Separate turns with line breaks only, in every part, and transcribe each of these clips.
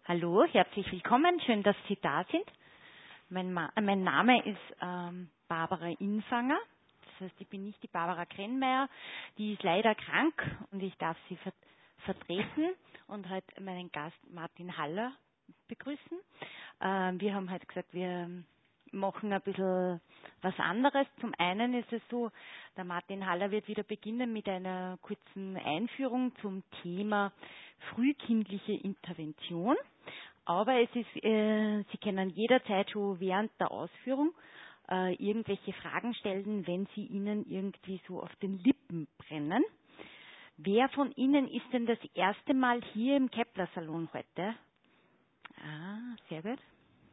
Hallo, herzlich willkommen. Schön, dass Sie da sind. Mein Name ist Barbara Infanger. Das heißt, ich bin nicht die Barbara Krennmeier. Die ist leider krank und ich darf sie vertreten und heute meinen Gast Martin Haller begrüßen. Wir haben heute gesagt, wir machen ein bisschen was anderes. Zum einen ist es so, der Martin Haller wird wieder beginnen mit einer kurzen Einführung zum Thema frühkindliche Intervention. Aber es ist, Sie können jederzeit schon während der Ausführung irgendwelche Fragen stellen, wenn sie Ihnen irgendwie so auf den Lippen brennen. Wer von Ihnen ist denn das erste Mal hier im Kepler-Salon heute? Ah, sehr gut.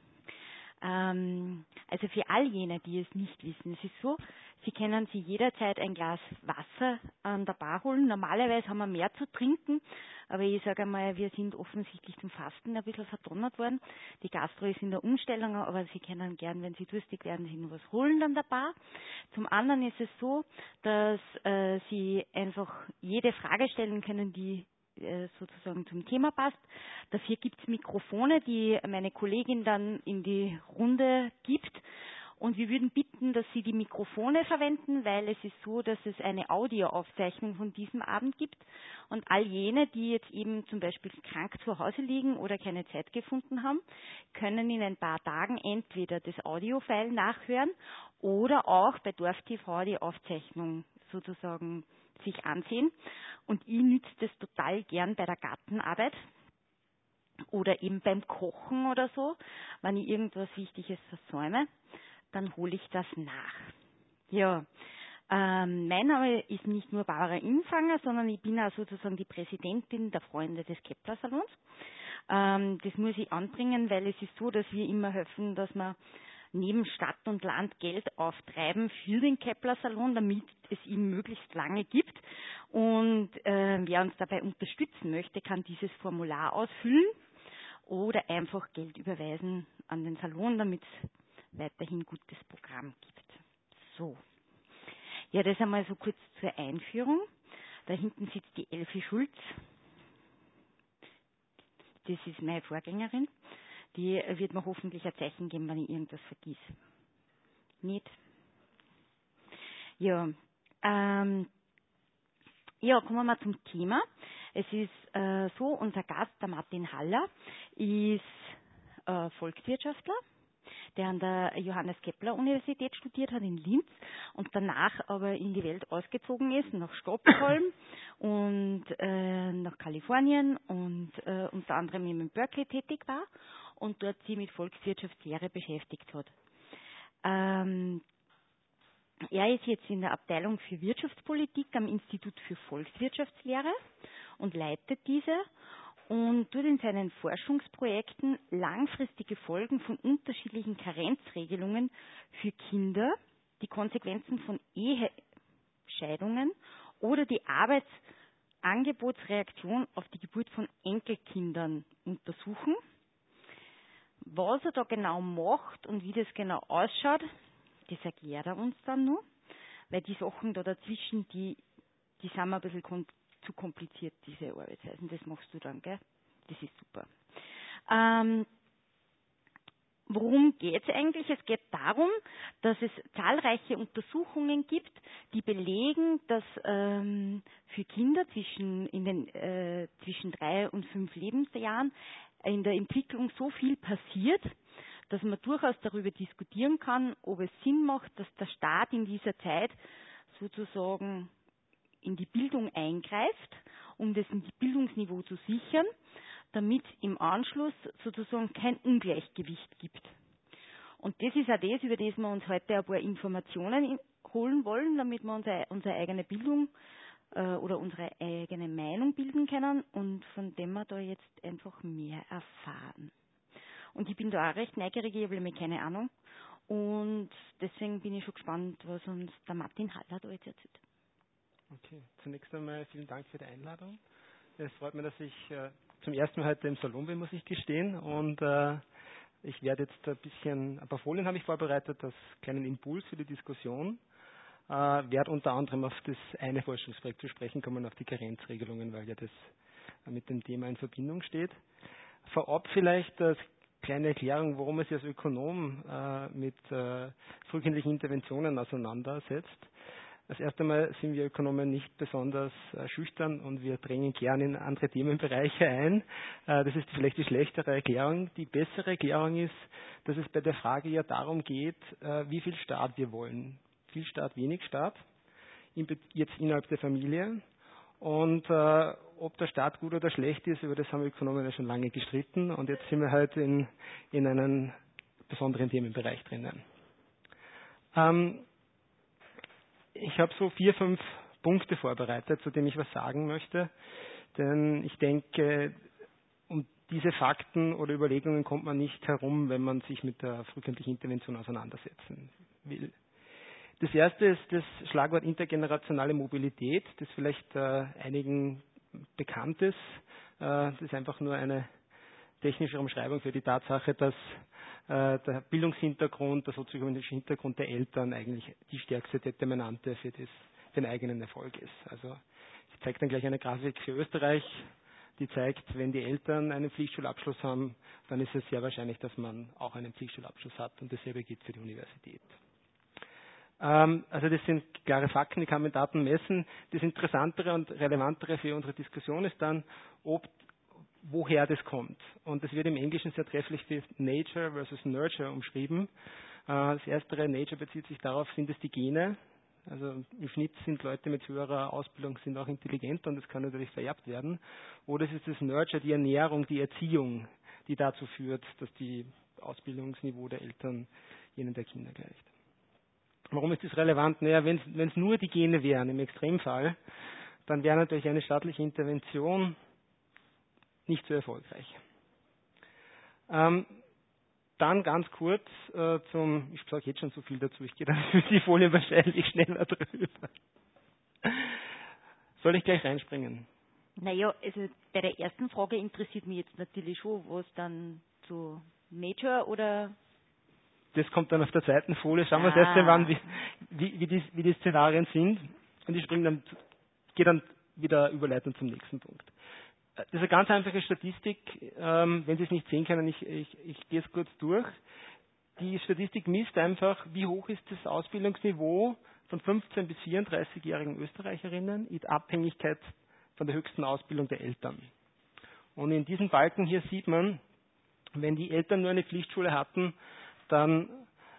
Also für all jene, die es nicht wissen, es ist so, Sie können sich jederzeit ein Glas Wasser an der Bar holen. Normalerweise haben wir mehr zu trinken, aber ich sage einmal, wir sind offensichtlich zum Fasten ein bisschen verdonnert worden. Die Gastro ist in der Umstellung, aber Sie können gern, wenn Sie durstig werden, sich noch was holen an der Bar. Zum anderen ist es so, dass Sie einfach jede Frage stellen können, die sozusagen zum Thema passt. Dafür gibt es Mikrofone, die meine Kollegin dann in die Runde gibt. Und wir würden bitten, dass Sie die Mikrofone verwenden, weil es ist so, dass es eine Audioaufzeichnung von diesem Abend gibt. Und all jene, die jetzt eben zum Beispiel krank zu Hause liegen oder keine Zeit gefunden haben, können in ein paar Tagen entweder das Audiofile nachhören oder auch bei Dorf TV die Aufzeichnung sozusagen sich ansehen. Und ich nütze das total gern bei der Gartenarbeit oder eben beim Kochen oder so, wenn ich irgendwas Wichtiges versäume, dann hole ich das nach. Ja, mein Name ist nicht nur Barbara Infanger, sondern ich bin auch sozusagen die Präsidentin der Freunde des Kepler-Salons. Das muss ich anbringen, weil es ist so, dass wir immer helfen, dass wir neben Stadt und Land Geld auftreiben für den Kepler-Salon, damit es ihn möglichst lange gibt. Und wer uns dabei unterstützen möchte, kann dieses Formular ausfüllen oder einfach Geld überweisen an den Salon, damit es weiterhin gutes Programm gibt. So. Ja, das einmal so kurz zur Einführung. Da hinten sitzt die Elfi Schulz. Das ist meine Vorgängerin. Die wird mir hoffentlich ein Zeichen geben, wenn ich irgendwas vergiss. Nicht? Ja, kommen wir mal zum Thema. Es ist so, unser Gast, der Martin Haller, ist Volkswirtschaftler, der an der Johannes Kepler Universität studiert hat in Linz und danach aber in die Welt ausgezogen ist, nach Stockholm und nach Kalifornien und unter anderem in Berkeley tätig war und dort sich mit Volkswirtschaftslehre beschäftigt hat. Er ist jetzt in der Abteilung für Wirtschaftspolitik am Institut für Volkswirtschaftslehre und leitet diese und tut in seinen Forschungsprojekten langfristige Folgen von unterschiedlichen Karenzregelungen für Kinder, die Konsequenzen von Ehescheidungen oder die Arbeitsangebotsreaktion auf die Geburt von Enkelkindern untersuchen. Was er da genau macht und wie das genau ausschaut, das erklärt er uns dann nur, weil die Sachen da dazwischen, die sind mir ein bisschen zu kompliziert, diese Arbeitsweisen. Das machst du dann, gell? Das ist super. Worum geht es eigentlich? Es geht darum, dass es zahlreiche Untersuchungen gibt, die belegen, dass für Kinder zwischen 3 und 5 Lebensjahren in der Entwicklung so viel passiert, dass man durchaus darüber diskutieren kann, ob es Sinn macht, dass der Staat in dieser Zeit sozusagen in die Bildung eingreift, um das Bildungsniveau zu sichern, damit im Anschluss sozusagen kein Ungleichgewicht gibt. Und das ist auch das, über das wir uns heute ein paar Informationen holen wollen, damit wir unsere eigene Bildung oder unsere eigene Meinung bilden können und von dem wir da jetzt einfach mehr erfahren. Und ich bin da auch recht neugierig, ich habe nämlich keine Ahnung. Und deswegen bin ich schon gespannt, was uns der Martin Haller da jetzt erzählt.
Okay, zunächst einmal vielen Dank für die Einladung. Es freut mich, dass ich zum ersten Mal heute im Salon bin, muss ich gestehen. Und ich werde jetzt ein paar Folien habe ich vorbereitet, als kleinen Impuls für die Diskussion. Werde unter anderem auf das eine Forschungsprojekt zu sprechen kommen, auf die Karenzregelungen, weil ja das mit dem Thema in Verbindung steht. Vorab vielleicht als kleine Erklärung, warum man sich als Ökonom mit frühkindlichen Interventionen auseinandersetzt. Das erste Mal sind wir Ökonomen nicht besonders schüchtern und wir drängen gern in andere Themenbereiche ein. Das ist vielleicht die schlechtere Erklärung. Die bessere Erklärung ist, dass es bei der Frage ja darum geht, wie viel Staat wir wollen. Viel Staat, wenig Staat, jetzt innerhalb der Familie. Und ob der Staat gut oder schlecht ist, über das haben Ökonomen ja schon lange gestritten. Und jetzt sind wir halt in einem besonderen Themenbereich drinnen. Ich habe so 4, 5 Punkte vorbereitet, zu denen ich was sagen möchte. Denn ich denke, um diese Fakten oder Überlegungen kommt man nicht herum, wenn man sich mit der frühkindlichen Intervention auseinandersetzen will. Das erste ist das Schlagwort intergenerationale Mobilität, das vielleicht einigen bekannt ist. Das ist einfach nur eine technische Umschreibung für die Tatsache, dass der Bildungshintergrund, der sozioökonomische Hintergrund der Eltern eigentlich die stärkste Determinante für den eigenen Erfolg ist. Also ich zeige dann gleich eine Grafik für Österreich, die zeigt, wenn die Eltern einen Pflichtschulabschluss haben, dann ist es sehr wahrscheinlich, dass man auch einen Pflichtschulabschluss hat und dasselbe gilt für die Universität. Also das sind klare Fakten, die kann man mit Daten messen. Das Interessantere und Relevantere für unsere Diskussion ist dann, woher das kommt. Und das wird im Englischen sehr trefflich wie Nature versus Nurture umschrieben. Das erstere, Nature, bezieht sich darauf, sind es die Gene. Also im Schnitt sind Leute mit höherer Ausbildung sind auch intelligenter und das kann natürlich vererbt werden. Oder es ist das Nurture, die Ernährung, die Erziehung, die dazu führt, dass das Ausbildungsniveau der Eltern jenen der Kinder gleicht. Warum ist das relevant? Naja, wenn es nur die Gene wären, im Extremfall, dann wäre natürlich eine staatliche Intervention nicht so erfolgreich. Dann ganz kurz ich sage jetzt schon so viel dazu, ich gehe dann für die Folien wahrscheinlich schneller drüber. Soll ich gleich reinspringen?
Naja, also bei der ersten Frage interessiert mich jetzt natürlich schon, was dann zu Nature oder...
Das kommt dann auf der zweiten Folie. Schauen wir uns erst einmal an, wie die Szenarien sind. Und ich gehe dann wieder überleiten zum nächsten Punkt. Das ist eine ganz einfache Statistik. Wenn Sie es nicht sehen können, ich gehe es kurz durch. Die Statistik misst einfach, wie hoch ist das Ausbildungsniveau von 15- bis 34-jährigen Österreicherinnen in Abhängigkeit von der höchsten Ausbildung der Eltern. Und in diesem Balken hier sieht man, wenn die Eltern nur eine Pflichtschule hatten, dann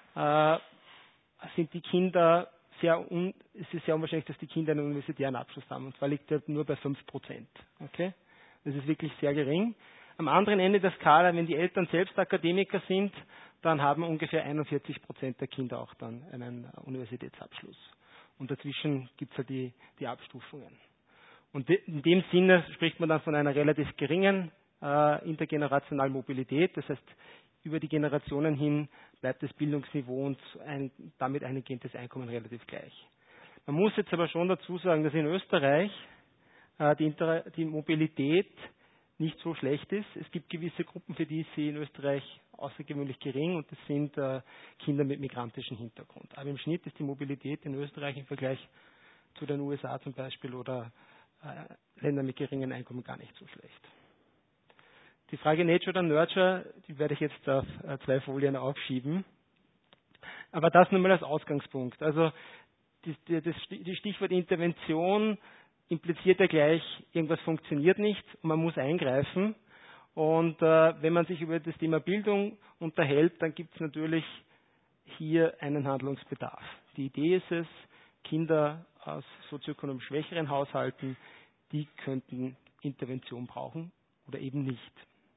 sind die Kinder es ist sehr unwahrscheinlich, dass die Kinder einen universitären Abschluss haben. Und zwar liegt er nur bei 5%. Okay? Das ist wirklich sehr gering. Am anderen Ende der Skala, wenn die Eltern selbst Akademiker sind, dann haben ungefähr 41% der Kinder auch dann einen Universitätsabschluss. Und dazwischen gibt es halt die Abstufungen. Und in dem Sinne spricht man dann von einer relativ geringen intergenerationalen Mobilität. Das heißt, über die Generationen hin bleibt das Bildungsniveau und damit eingehend das Einkommen relativ gleich. Man muss jetzt aber schon dazu sagen, dass in Österreich die Mobilität nicht so schlecht ist. Es gibt gewisse Gruppen, für die ist sie in Österreich außergewöhnlich gering und das sind Kinder mit migrantischem Hintergrund. Aber im Schnitt ist die Mobilität in Österreich im Vergleich zu den USA zum Beispiel oder Ländern mit geringem Einkommen gar nicht so schlecht. Die Frage Nature oder Nurture, die werde ich jetzt auf 2 Folien aufschieben. Aber das nur mal als Ausgangspunkt. Also die Stichwort Intervention impliziert ja gleich, irgendwas funktioniert nicht und man muss eingreifen. Und wenn man sich über das Thema Bildung unterhält, dann gibt es natürlich hier einen Handlungsbedarf. Die Idee ist es, Kinder aus sozioökonomisch schwächeren Haushalten, die könnten Intervention brauchen oder eben nicht.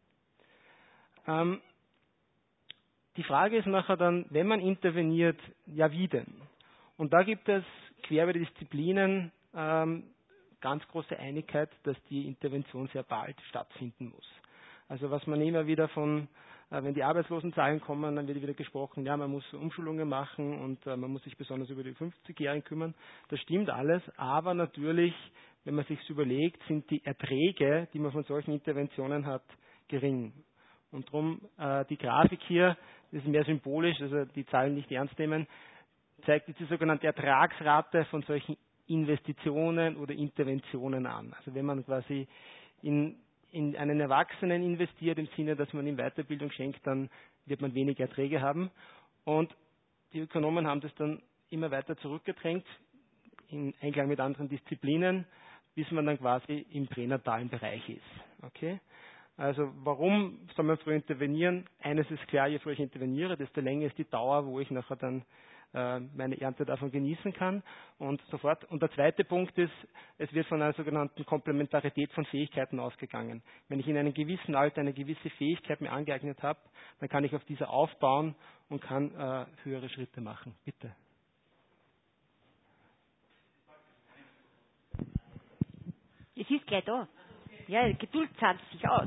Die Frage ist nachher dann, wenn man interveniert, ja wie denn? Und da gibt es quer über die Disziplinen ganz große Einigkeit, dass die Intervention sehr bald stattfinden muss. Also was man immer wieder wenn die Arbeitslosenzahlen kommen, dann wird wieder gesprochen, ja, man muss Umschulungen machen und man muss sich besonders über die 50-Jährigen kümmern. Das stimmt alles, aber natürlich, wenn man sich überlegt, sind die Erträge, die man von solchen Interventionen hat, gering. Und darum die Grafik hier, das ist mehr symbolisch, also die Zahlen nicht ernst nehmen, zeigt jetzt die sogenannte Ertragsrate von solchen Investitionen oder Interventionen an. Also wenn man quasi in in einen Erwachsenen investiert, im Sinne, dass man ihm Weiterbildung schenkt, dann wird man weniger Erträge haben. Und die Ökonomen haben das dann immer weiter zurückgedrängt, in Einklang mit anderen Disziplinen, bis man dann quasi im pränatalen Bereich ist. Okay? Also warum soll man früh intervenieren? Eines ist klar, je früher ich interveniere, desto länger ist die Dauer, wo ich nachher dann meine Ernte davon genießen kann und so fort. Und der zweite Punkt ist, es wird von einer sogenannten Komplementarität von Fähigkeiten ausgegangen. Wenn ich in einem gewissen Alter eine gewisse Fähigkeit mir angeeignet habe, dann kann ich auf diese aufbauen und kann höhere Schritte machen. Bitte.
Es ist gleich da. Ja, Geduld zahlt sich aus.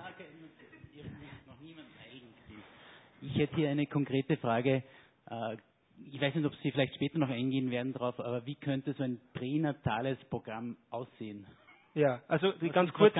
Ich hätte hier eine konkrete Frage. Ich weiß nicht, ob Sie vielleicht später noch eingehen werden darauf, aber wie könnte so ein pränatales Programm aussehen?
Ja, also die ganz kurze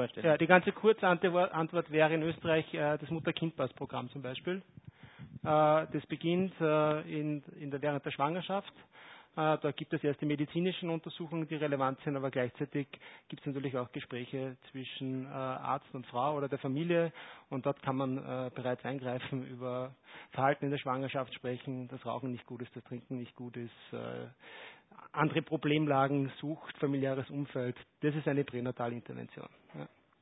Antwort wäre in Österreich das Mutter-Kind-Pass-Programm zum Beispiel. Das beginnt während der Schwangerschaft. Da gibt es erst die medizinischen Untersuchungen, die relevant sind, aber gleichzeitig gibt es natürlich auch Gespräche zwischen Arzt und Frau oder der Familie und dort kann man bereits eingreifen, über Verhalten in der Schwangerschaft sprechen, dass Rauchen nicht gut ist, das Trinken nicht gut ist, andere Problemlagen, Sucht, familiäres Umfeld. Das ist eine pränatale Intervention. Ja.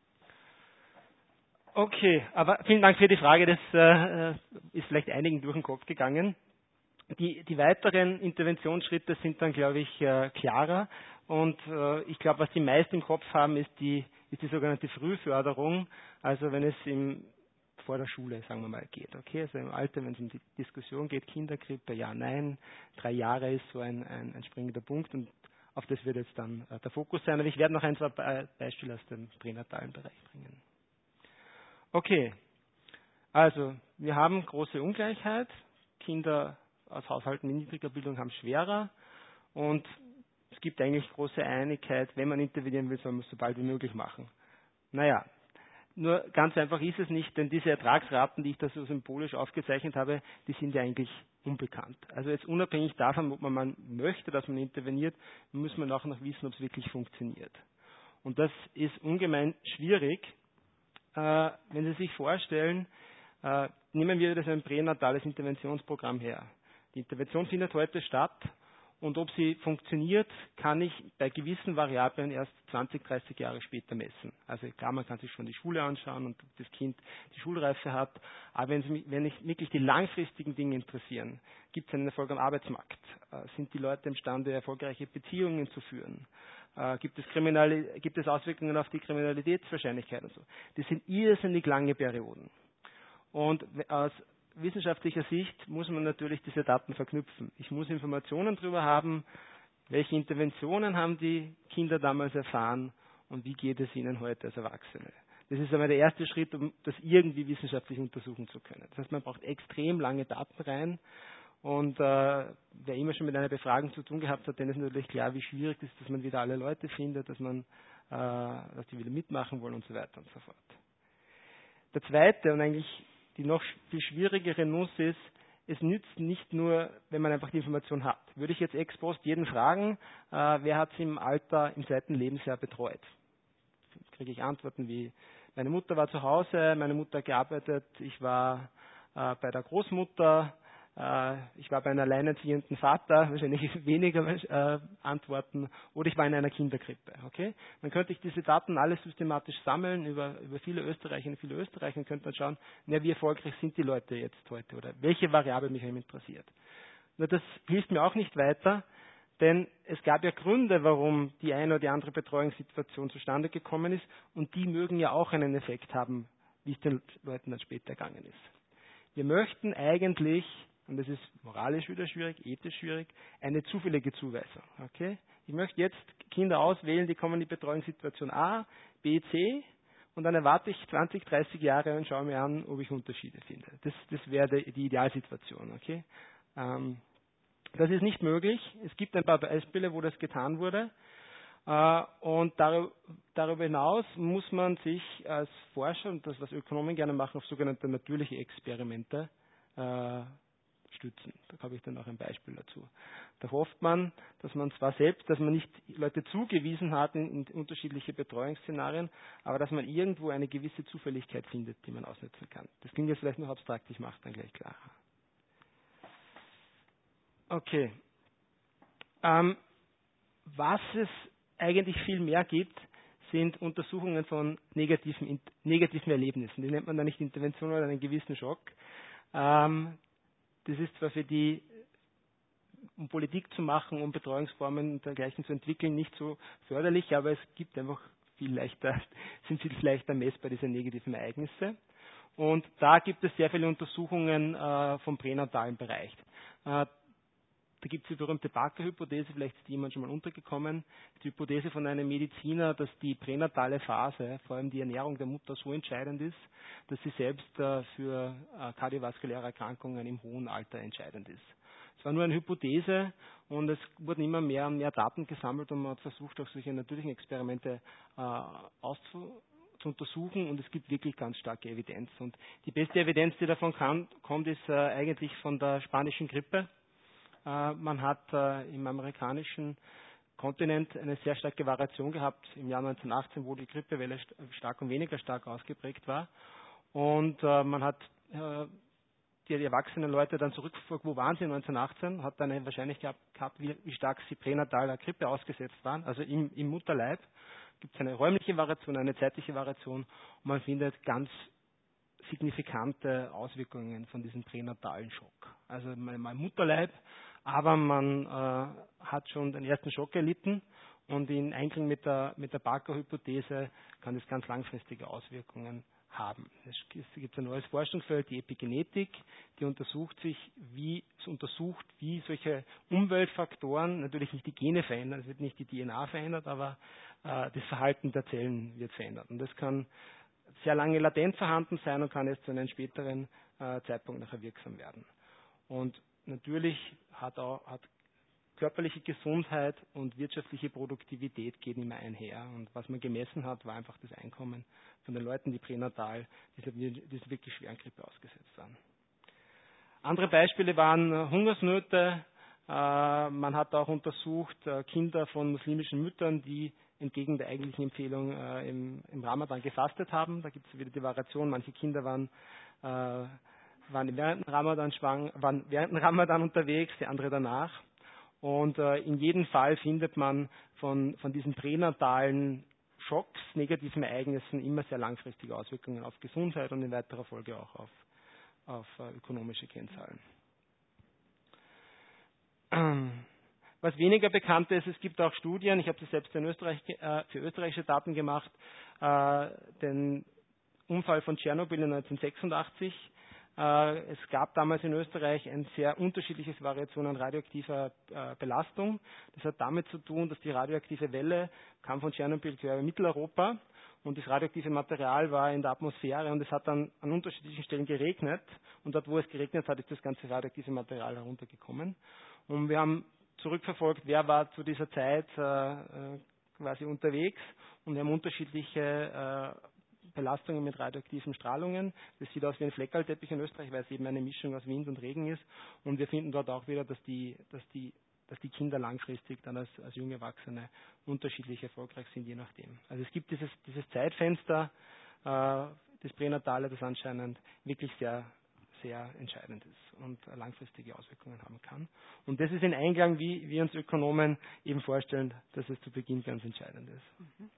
Okay, aber vielen Dank für die Frage, das ist vielleicht einigen durch den Kopf gegangen. Die weiteren Interventionsschritte sind dann, glaube ich, klarer. Und ich glaube, was die meisten im Kopf haben, ist die sogenannte Frühförderung. Also wenn es vor der Schule, sagen wir mal, geht. Okay, also im Alter, wenn es um die Diskussion geht, Kinderkrippe, ja, nein, 3 Jahre ist so ein springender Punkt und auf das wird jetzt dann der Fokus sein. Aber ich werde noch ein, zwei Beispiele aus dem pränatalen Bereich bringen. Okay, also wir haben große Ungleichheit. Kinder aus Haushalten mit niedriger Bildung haben schwerer und es gibt eigentlich große Einigkeit, wenn man intervenieren will, soll man es so bald wie möglich machen. Naja, nur ganz einfach ist es nicht, denn diese Ertragsraten, die ich da so symbolisch aufgezeichnet habe, die sind ja eigentlich unbekannt. Also jetzt unabhängig davon, ob man möchte, dass man interveniert, muss man auch noch wissen, ob es wirklich funktioniert. Und das ist ungemein schwierig, wenn Sie sich vorstellen, nehmen wir das ein pränatales Interventionsprogramm her. Die Intervention findet heute statt und ob sie funktioniert, kann ich bei gewissen Variablen erst 20, 30 Jahre später messen. Also klar, man kann sich schon die Schule anschauen und ob das Kind die Schulreife hat, aber wenn mich wirklich die langfristigen Dinge interessieren, gibt es einen Erfolg am Arbeitsmarkt? Sind die Leute imstande, erfolgreiche Beziehungen zu führen? Gibt es Auswirkungen auf die Kriminalitätswahrscheinlichkeit und so? Das sind irrsinnig lange Perioden. Und aus wissenschaftlicher Sicht muss man natürlich diese Daten verknüpfen. Ich muss Informationen darüber haben, welche Interventionen haben die Kinder damals erfahren und wie geht es ihnen heute als Erwachsene. Das ist aber der erste Schritt, um das irgendwie wissenschaftlich untersuchen zu können. Das heißt, man braucht extrem lange Daten rein und wer immer schon mit einer Befragung zu tun gehabt hat, denen ist natürlich klar, wie schwierig es ist, dass man wieder alle Leute findet, dass die wieder mitmachen wollen und so weiter und so fort. Der zweite und eigentlich die noch viel schwierigere Nuss ist, es nützt nicht nur, wenn man einfach die Information hat. Würde ich jetzt ex post jeden fragen, wer hat sie im Alter, im 2. Lebensjahr betreut? Kriege ich Antworten wie, meine Mutter war zu Hause, meine Mutter hat gearbeitet, ich war bei der Großmutter, ich war bei einem alleinerziehenden Vater, wahrscheinlich weniger Antworten, oder ich war in einer Kinderkrippe. Okay? Dann könnte ich diese Daten alle systematisch sammeln über viele Österreicherinnen und viele Österreicher und könnte dann schauen, wie erfolgreich sind die Leute jetzt heute oder welche Variable mich interessiert. Nur das hilft mir auch nicht weiter, denn es gab ja Gründe, warum die eine oder die andere Betreuungssituation zustande gekommen ist und die mögen ja auch einen Effekt haben, wie es den Leuten dann später gegangen ist. Wir möchten eigentlich, und das ist moralisch wieder schwierig, ethisch schwierig, eine zufällige Zuweisung. Okay? Ich möchte jetzt Kinder auswählen, die kommen in die Betreuungssituation A, B, C und dann erwarte ich 20, 30 Jahre und schaue mir an, ob ich Unterschiede finde. Das wäre die Idealsituation. Okay? Das ist nicht möglich. Es gibt ein paar Beispiele, wo das getan wurde. Und darüber hinaus muss man sich als Forscher, und das, was Ökonomen gerne machen, auf sogenannte natürliche Experimente stützen. Da habe ich dann auch ein Beispiel dazu. Da hofft man, dass man zwar selbst, dass man nicht Leute zugewiesen hat in unterschiedliche Betreuungsszenarien, aber dass man irgendwo eine gewisse Zufälligkeit findet, die man ausnutzen kann. Das klingt jetzt vielleicht noch abstrakt, ich mache es dann gleich klarer. Okay. Was es eigentlich viel mehr gibt, sind Untersuchungen von negativen Erlebnissen. Die nennt man dann nicht Intervention oder einen gewissen Schock. Das ist zwar für die, um Politik zu machen, um Betreuungsformen und dergleichen zu entwickeln, nicht so förderlich, aber es gibt einfach sind viel leichter messbar diese negativen Ereignisse. Und da gibt es sehr viele Untersuchungen vom pränatalen Bereich. Da gibt es die berühmte Barker-Hypothese, vielleicht ist jemand schon mal untergekommen. Die Hypothese von einem Mediziner, dass die pränatale Phase, vor allem die Ernährung der Mutter, so entscheidend ist, dass sie selbst für kardiovaskuläre Erkrankungen im hohen Alter entscheidend ist. Es war nur eine Hypothese und es wurden immer mehr und mehr Daten gesammelt und man hat versucht, auch solche natürlichen Experimente zu untersuchen und es gibt wirklich ganz starke Evidenz. Und die beste Evidenz, die davon kommt, ist eigentlich von der spanischen Grippe. Man hat im amerikanischen Kontinent eine sehr starke Variation gehabt im Jahr 1918, wo die Grippewelle stark und weniger stark ausgeprägt war. Und man hat die erwachsenen Leute dann zurückverfolgt, wo waren sie 1918, hat dann eine Wahrscheinlichkeit gehabt, wie stark sie pränatal der Grippe ausgesetzt waren, also im Mutterleib. Gibt es eine räumliche Variation, eine zeitliche Variation und man findet ganz signifikante Auswirkungen von diesem pränatalen Schock. Also mal Mutterleib, aber man hat schon den ersten Schock erlitten und in Einklang mit der Barker-Hypothese kann es ganz langfristige Auswirkungen haben. Es gibt ein neues Forschungsfeld, die Epigenetik, die untersucht, wie solche Umweltfaktoren, natürlich nicht die Gene verändern, es wird nicht die DNA verändert, aber das Verhalten der Zellen wird verändert. Und das kann sehr lange latent vorhanden sein und kann erst zu einem späteren Zeitpunkt nachher wirksam werden. Und natürlich hat körperliche Gesundheit und wirtschaftliche Produktivität gehen immer einher. Und was man gemessen hat, war einfach das Einkommen von den Leuten, die pränatal dieser wirklich schweren Grippe ausgesetzt waren. Andere Beispiele waren Hungersnöte. Man hat auch untersucht Kinder von muslimischen Müttern, die entgegen der eigentlichen Empfehlung im Ramadan gefastet haben. Da gibt es wieder die Variation. Manche Kinder waren während dem Ramadan unterwegs, die andere danach. Und in jedem Fall findet man von diesen pränatalen Schocks, negativen Ereignissen immer sehr langfristige Auswirkungen auf Gesundheit und in weiterer Folge auch auf ökonomische Kennzahlen. Was weniger bekannt ist, es gibt auch Studien, ich habe das selbst für österreichische Daten gemacht, den Unfall von Tschernobyl in 1986. Es gab damals in Österreich ein sehr unterschiedliches Variation an radioaktiver Belastung. Das hat damit zu tun, dass die radioaktive Welle kam von Tschernobyl quer über Mitteleuropa und das radioaktive Material war in der Atmosphäre und es hat dann an unterschiedlichen Stellen geregnet und dort, wo es geregnet hat, ist das ganze radioaktive Material heruntergekommen. Und wir haben zurückverfolgt, wer war zu dieser Zeit quasi unterwegs und wir haben unterschiedliche Belastungen mit radioaktiven Strahlungen. Das sieht aus wie ein Fleckerlteppich in Österreich, weil es eben eine Mischung aus Wind und Regen ist. Und wir finden dort auch wieder, dass die Kinder langfristig dann als junge Erwachsene unterschiedlich erfolgreich sind, je nachdem. Also es gibt dieses Zeitfenster, das Pränatale, das anscheinend wirklich sehr, sehr entscheidend ist und langfristige Auswirkungen haben kann. Und das ist in Einklang, wie wir uns Ökonomen eben vorstellen, dass es zu Beginn ganz entscheidend ist.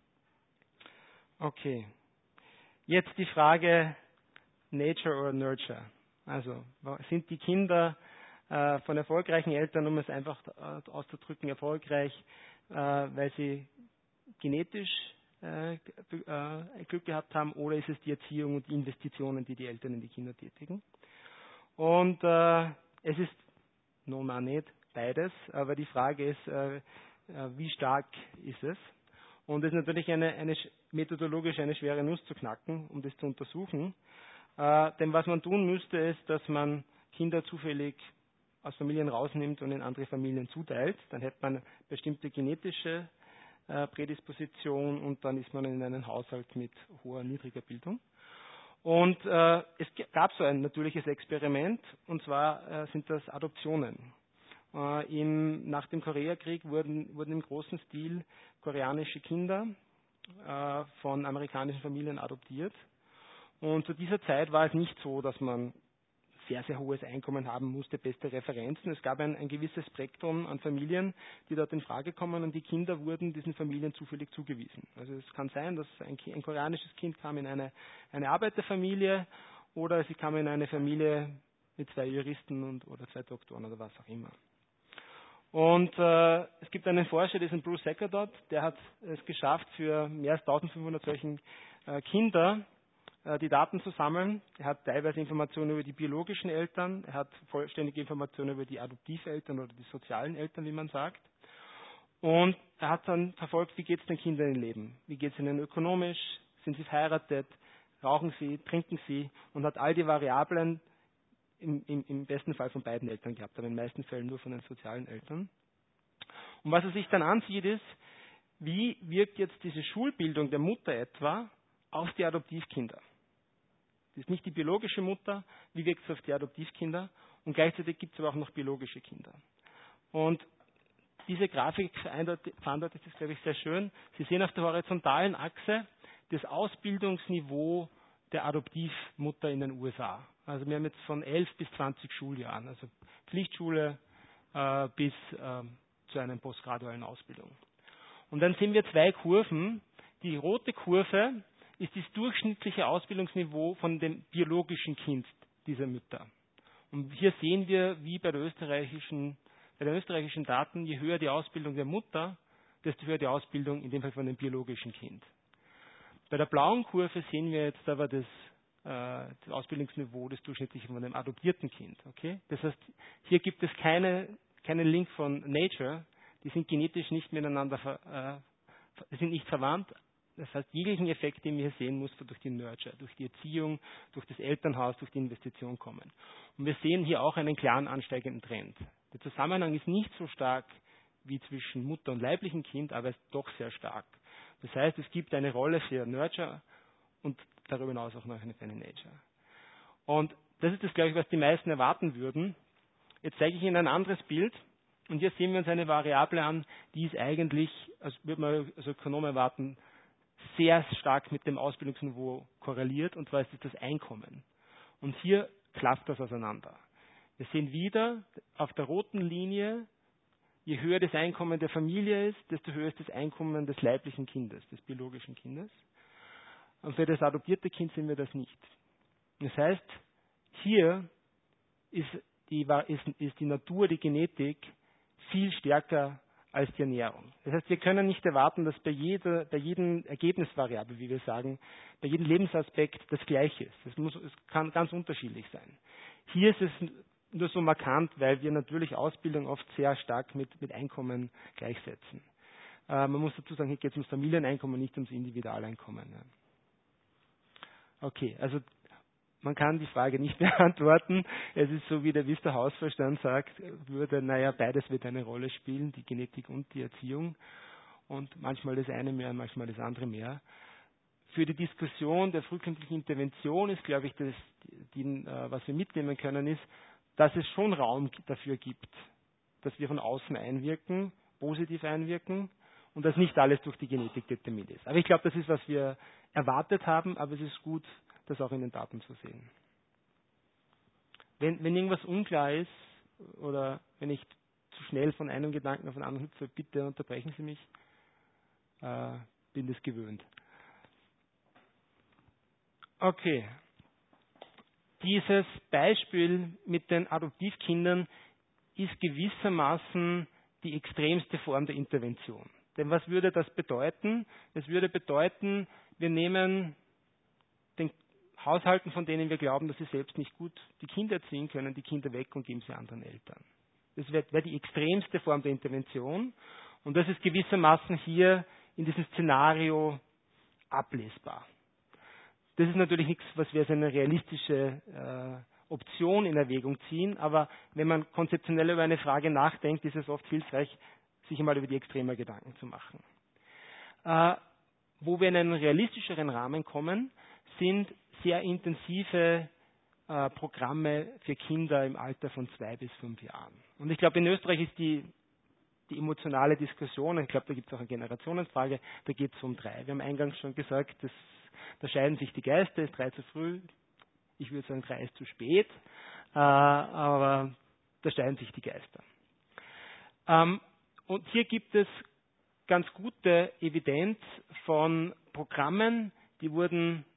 Okay. Jetzt die Frage Nature or Nurture. Also sind die Kinder von erfolgreichen Eltern, um es einfach auszudrücken, erfolgreich, weil sie genetisch Glück gehabt haben, oder ist es die Erziehung und die Investitionen, die die Eltern in die Kinder tätigen? Und es ist nun mal nicht beides, aber die Frage ist, wie stark ist es? Und es ist natürlich methodologisch eine schwere Nuss zu knacken, um das zu untersuchen. Denn was man tun müsste, ist, dass man Kinder zufällig aus Familien rausnimmt und in andere Familien zuteilt. Dann hätte man bestimmte genetische Prädisposition und dann ist man in einem Haushalt mit hoher, niedriger Bildung. Und es gab so ein natürliches Experiment, und zwar sind das Adoptionen. Nach dem Koreakrieg wurden im großen Stil koreanische Kinder von amerikanischen Familien adoptiert. Und zu dieser Zeit war es nicht so, dass man sehr, sehr hohes Einkommen haben musste, beste Referenzen. Es gab ein gewisses Spektrum an Familien, die dort in Frage kommen, und die Kinder wurden diesen Familien zufällig zugewiesen. Also es kann sein, dass ein koreanisches Kind kam in eine Arbeiterfamilie, oder sie kam in eine Familie mit 2 Juristen oder 2 Doktoren oder was auch immer. Und es gibt einen Forscher, diesen Bruce Sackerdot, der hat es geschafft, für mehr als 1500 solchen Kinder die Daten zu sammeln. Er hat teilweise Informationen über die biologischen Eltern, er hat vollständige Informationen über die Adoptiveltern oder die sozialen Eltern, wie man sagt. Und er hat dann verfolgt, wie geht es den Kindern im Leben? Wie geht es ihnen ökonomisch? Sind sie verheiratet? Rauchen sie? Trinken sie? Und hat all die Variablen im besten Fall von beiden Eltern gehabt, aber in den meisten Fällen nur von den sozialen Eltern. Und was er sich dann ansieht, ist, wie wirkt jetzt diese Schulbildung der Mutter etwa auf die Adoptivkinder? Das ist nicht die biologische Mutter, wie wirkt es auf die Adoptivkinder? Und gleichzeitig gibt es aber auch noch biologische Kinder. Und diese Grafik verantwortet das, glaube ich, sehr schön. Sie sehen auf der horizontalen Achse das Ausbildungsniveau der Adoptivmutter in den USA. Also wir haben jetzt von 11 bis 20 Schuljahren, also Pflichtschule bis zu einer postgradualen Ausbildung. Und dann sehen wir 2 Kurven. Die rote Kurve ist das durchschnittliche Ausbildungsniveau von dem biologischen Kind dieser Mütter. Und hier sehen wir, wie bei den österreichischen Daten, je höher die Ausbildung der Mutter, desto höher die Ausbildung in dem Fall von dem biologischen Kind. Bei der blauen Kurve sehen wir jetzt aber das Ausbildungsniveau des durchschnittlichen von dem adoptierten Kind. Okay? Das heißt, hier gibt es keinen Link von Nature, die sind genetisch nicht miteinander sind nicht verwandt. Das heißt, jeglichen Effekt, den wir hier sehen, muss durch die Nurture, durch die Erziehung, durch das Elternhaus, durch die Investition kommen. Und wir sehen hier auch einen klaren ansteigenden Trend. Der Zusammenhang ist nicht so stark wie zwischen Mutter und leiblichem Kind, aber es ist doch sehr stark. Das heißt, es gibt eine Rolle für Nurture und darüber hinaus auch noch eine für eine Nature. Und das ist das, glaube ich, was die meisten erwarten würden. Jetzt zeige ich Ihnen ein anderes Bild. Und hier sehen wir uns eine Variable an, die ist eigentlich, also würde man als Ökonom erwarten, sehr stark mit dem Ausbildungsniveau korreliert, und zwar ist es das Einkommen. Und hier klafft das auseinander. Wir sehen wieder auf der roten Linie, je höher das Einkommen der Familie ist, desto höher ist das Einkommen des leiblichen Kindes, des biologischen Kindes. Und für das adoptierte Kind sehen wir das nicht. Das heißt, hier ist die Natur, die Genetik viel stärker als die Ernährung. Das heißt, wir können nicht erwarten, dass bei jedem Ergebnisvariable, wie wir sagen, bei jedem Lebensaspekt das Gleiche ist. Es kann ganz unterschiedlich sein. Hier ist es nur so markant, weil wir natürlich Ausbildung oft sehr stark mit Einkommen gleichsetzen. Man muss dazu sagen, hier geht es ums Familieneinkommen, nicht ums Individualeinkommen. Okay, also man kann die Frage nicht beantworten. Es ist so, wie der Wieser Hausverstand sagt, beides wird eine Rolle spielen, die Genetik und die Erziehung. Und manchmal das eine mehr, manchmal das andere mehr. Für die Diskussion der frühkindlichen Intervention ist, glaube ich, was wir mitnehmen können, ist, dass es schon Raum dafür gibt, dass wir von außen einwirken, positiv einwirken, und dass nicht alles durch die Genetik determiniert ist. Aber ich glaube, das ist, was wir erwartet haben, aber es ist gut, das auch in den Daten zu sehen. Wenn irgendwas unklar ist oder wenn ich zu schnell von einem Gedanken auf den anderen hüpfe, bitte unterbrechen Sie mich. Bin das gewöhnt. Okay. Dieses Beispiel mit den Adoptivkindern ist gewissermaßen die extremste Form der Intervention. Denn was würde das bedeuten? Es würde bedeuten, wir nehmen den Haushalten, von denen wir glauben, dass sie selbst nicht gut die Kinder erziehen können, die Kinder weg und geben sie anderen Eltern. Das wäre die extremste Form der Intervention. Und das ist gewissermaßen hier in diesem Szenario ablesbar. Das ist natürlich nichts, was wir als eine realistische Option in Erwägung ziehen, aber wenn man konzeptionell über eine Frage nachdenkt, ist es oft hilfreich, sich einmal über die extremer Gedanken zu machen. Wo wir in einen realistischeren Rahmen kommen, sind sehr intensive Programme für Kinder im Alter von 2 bis 5 Jahren. Und ich glaube, in Österreich ist die emotionale Diskussion, ich glaube, da gibt es auch eine Generationenfrage, da geht es um 3. Wir haben eingangs schon gesagt, da scheiden sich die Geister, ist 3 zu früh, ich würde sagen 3 ist zu spät, aber da scheiden sich die Geister. Und hier gibt es ganz gute Evidenz von Programmen, die wurden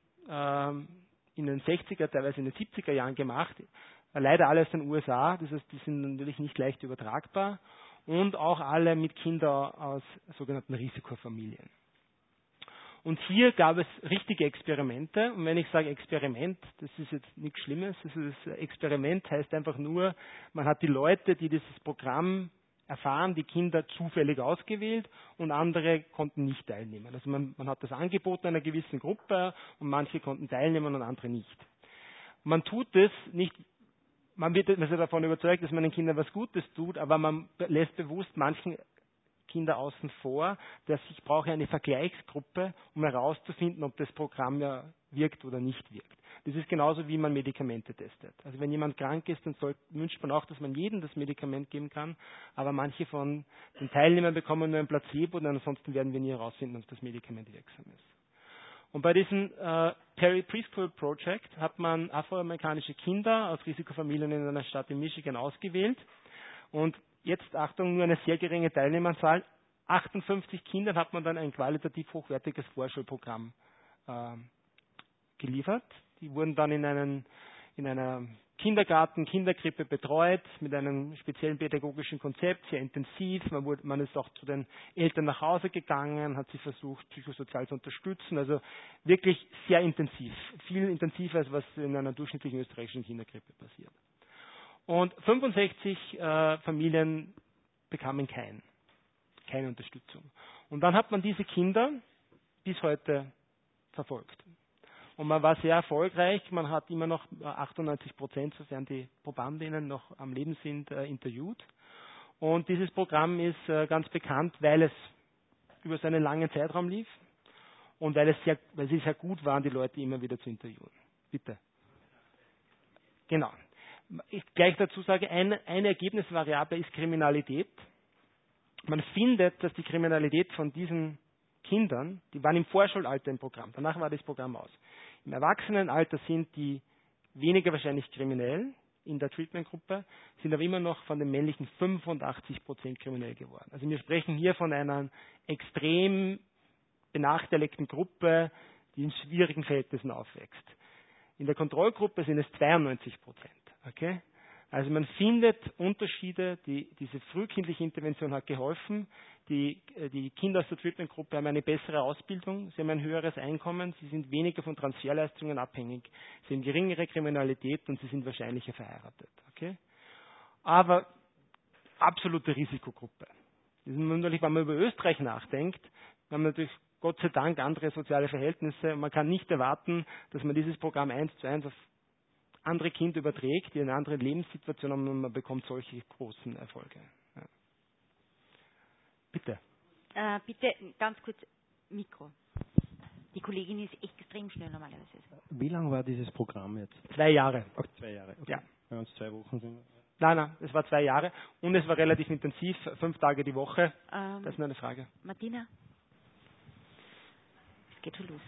in den 60er, teilweise in den 70er Jahren gemacht, leider alle aus den USA, das heißt, die sind natürlich nicht leicht übertragbar und auch alle mit Kindern aus sogenannten Risikofamilien. Und hier gab es richtige Experimente. Und wenn ich sage Experiment, das ist jetzt nichts Schlimmes. Experiment heißt einfach nur, man hat die Leute, die dieses Programm erfahren, die Kinder zufällig ausgewählt und andere konnten nicht teilnehmen. Also man hat das angeboten einer gewissen Gruppe und manche konnten teilnehmen und andere nicht. Man tut es nicht, man wird davon überzeugt, dass man den Kindern was Gutes tut, aber man lässt bewusst manchen Kinder außen vor, dass ich brauche eine Vergleichsgruppe, um herauszufinden, ob das Programm ja wirkt oder nicht wirkt. Das ist genauso, wie man Medikamente testet. Also wenn jemand krank ist, dann wünscht man auch, dass man jedem das Medikament geben kann, aber manche von den Teilnehmern bekommen nur ein Placebo und ansonsten werden wir nie herausfinden, ob das Medikament wirksam ist. Und bei diesem Perry Preschool Project hat man afroamerikanische Kinder aus Risikofamilien in einer Stadt in Michigan ausgewählt. Und jetzt, Achtung, nur eine sehr geringe Teilnehmerzahl. 58 Kindern hat man dann ein qualitativ hochwertiges Vorschulprogramm geliefert. Die wurden dann in einer Kindergarten, Kinderkrippe betreut, mit einem speziellen pädagogischen Konzept, sehr intensiv. Man ist auch zu den Eltern nach Hause gegangen, hat sie versucht, psychosozial zu unterstützen. Also wirklich sehr intensiv. Viel intensiver, als was in einer durchschnittlichen österreichischen Kinderkrippe passiert. Und 65 Familien bekamen keine Unterstützung. Und dann hat man diese Kinder bis heute verfolgt. Und man war sehr erfolgreich. Man hat immer noch 98%, sofern die Probandinnen noch am Leben sind, interviewt. Und dieses Programm ist ganz bekannt, weil es über so einen langen Zeitraum lief und weil sie sehr gut waren, die Leute immer wieder zu interviewen. Bitte. Genau. Ich gleich dazu sage, eine Ergebnisvariable ist Kriminalität. Man findet, dass die Kriminalität von diesen Kindern, die waren im Vorschulalter im Programm, danach war das Programm aus. Im Erwachsenenalter sind die weniger wahrscheinlich kriminell in der Treatmentgruppe, sind aber immer noch von den männlichen 85% kriminell geworden. Also wir sprechen hier von einer extrem benachteiligten Gruppe, die in schwierigen Verhältnissen aufwächst. In der Kontrollgruppe sind es 92%. Okay? Also man findet Unterschiede, diese frühkindliche Intervention hat geholfen. Die Kinder aus der Treatmentgruppe haben eine bessere Ausbildung, sie haben ein höheres Einkommen, sie sind weniger von Transferleistungen abhängig, sie haben geringere Kriminalität und sie sind wahrscheinlicher verheiratet. Okay? Aber absolute Risikogruppe. Das ist natürlich, wenn man über Österreich nachdenkt, wir haben natürlich Gott sei Dank andere soziale Verhältnisse und man kann nicht erwarten, dass man dieses Programm 1:1 auf andere Kinder überträgt, die eine andere Lebenssituation haben und man bekommt solche großen Erfolge. Ja. Bitte.
Bitte ganz kurz Mikro. Die Kollegin ist extrem schnell normalerweise.
Wie lang war dieses Programm jetzt?
2 Jahre.
Ach, 2 Jahre. Okay.
Ja.
Wenn es 2 Wochen sind.
Nein, es war 2 Jahre und es war relativ intensiv, 5 Tage die Woche. Das ist nur eine Frage.
Martina, es geht schon los.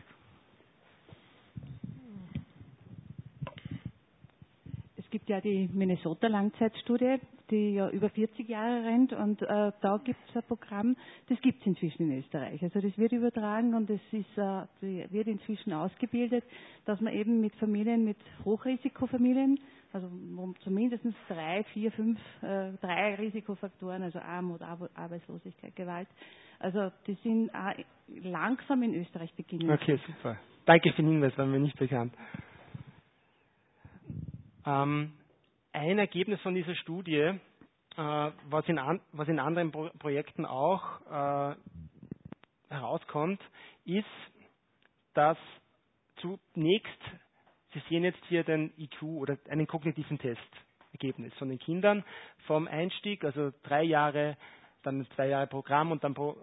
Es gibt ja die Minnesota-Langzeitstudie, die ja über 40 Jahre rennt und da gibt es ein Programm, das gibt es inzwischen in Österreich. Also das wird übertragen und das wird inzwischen ausgebildet, dass man eben mit Familien, mit Hochrisikofamilien, also wo zumindest 3, 4, 5, 3 Risikofaktoren, also Armut, Arbeitslosigkeit, Gewalt, also die sind auch langsam in Österreich beginnen.
Okay, super. Danke für den Hinweis, war mir nicht bekannt. Ein Ergebnis von dieser Studie, was in anderen Projekten auch herauskommt, ist, dass zunächst, Sie sehen jetzt hier den IQ oder einen kognitiven Testergebnis von den Kindern vom Einstieg, also 3 Jahre, dann 2 Jahre Programm und dann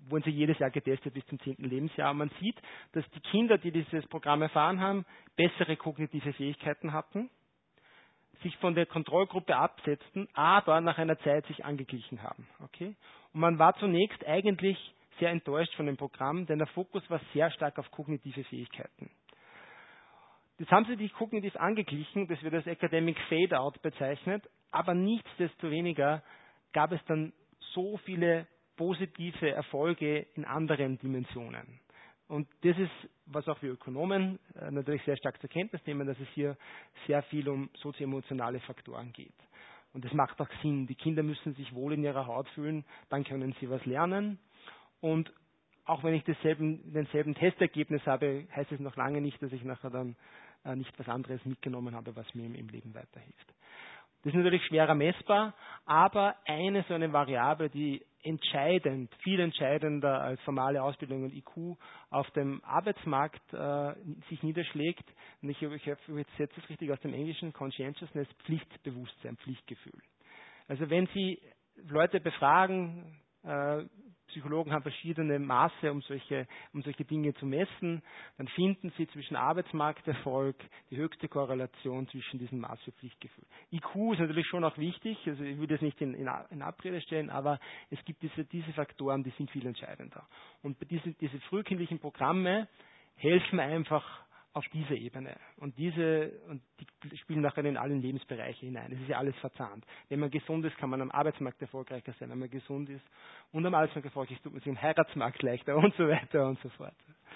wurden sie jedes Jahr getestet bis zum 10. Lebensjahr. Und man sieht, dass die Kinder, die dieses Programm erfahren haben, bessere kognitive Fähigkeiten hatten, sich von der Kontrollgruppe absetzten, aber nach einer Zeit sich angeglichen haben. Okay? Und man war zunächst eigentlich sehr enttäuscht von dem Programm, denn der Fokus war sehr stark auf kognitive Fähigkeiten. Jetzt haben sie sich kognitiv angeglichen, das wird als Academic Fade-out bezeichnet, aber nichtsdestoweniger gab es dann so viele positive Erfolge in anderen Dimensionen. Und das ist, was auch wir Ökonomen natürlich sehr stark zur Kenntnis nehmen, dass es hier sehr viel um sozioemotionale Faktoren geht. Und das macht auch Sinn. Die Kinder müssen sich wohl in ihrer Haut fühlen, dann können sie was lernen. Und auch wenn ich denselben Testergebnis habe, heißt es noch lange nicht, dass ich nachher dann nicht was anderes mitgenommen habe, was mir im Leben weiterhilft. Das ist natürlich schwerer messbar, aber eine so eine Variable, die entscheidend, viel entscheidender als formale Ausbildung und IQ auf dem Arbeitsmarkt sich niederschlägt, und ich übersetze es richtig aus dem Englischen, Conscientiousness, Pflichtbewusstsein, Pflichtgefühl. Also wenn Sie Leute befragen, Psychologen haben verschiedene Maße, um solche Dinge zu messen, dann finden Sie zwischen Arbeitsmarkterfolg die höchste Korrelation zwischen diesem Maß für Pflichtgefühl. IQ ist natürlich schon auch wichtig, also ich will das nicht in Abrede stellen, aber es gibt diese Faktoren, die sind viel entscheidender. Und diese frühkindlichen Programme helfen einfach auf dieser Ebene. Und die spielen nachher in allen Lebensbereiche hinein. Es ist ja alles verzahnt. Wenn man gesund ist, kann man am Arbeitsmarkt erfolgreicher sein. Wenn man gesund ist und am Arbeitsmarkt erfolgreich ist, tut man sich am Heiratsmarkt leichter und so weiter und so fort.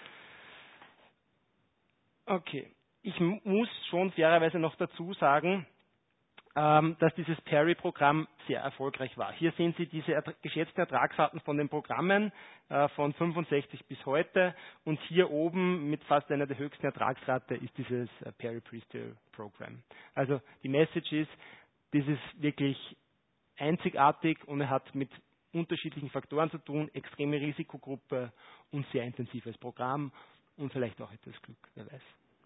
Okay. Ich muss schon fairerweise noch dazu sagen, dass dieses Perry-Programm sehr erfolgreich war. Hier sehen Sie diese geschätzten Ertragsraten von den Programmen von 65 bis heute und hier oben mit fast einer der höchsten Ertragsrate ist dieses Perry-Priestel-Programm. Also die Message ist, das ist wirklich einzigartig und er hat mit unterschiedlichen Faktoren zu tun, extreme Risikogruppe und sehr intensives Programm und vielleicht auch etwas Glück, wer weiß.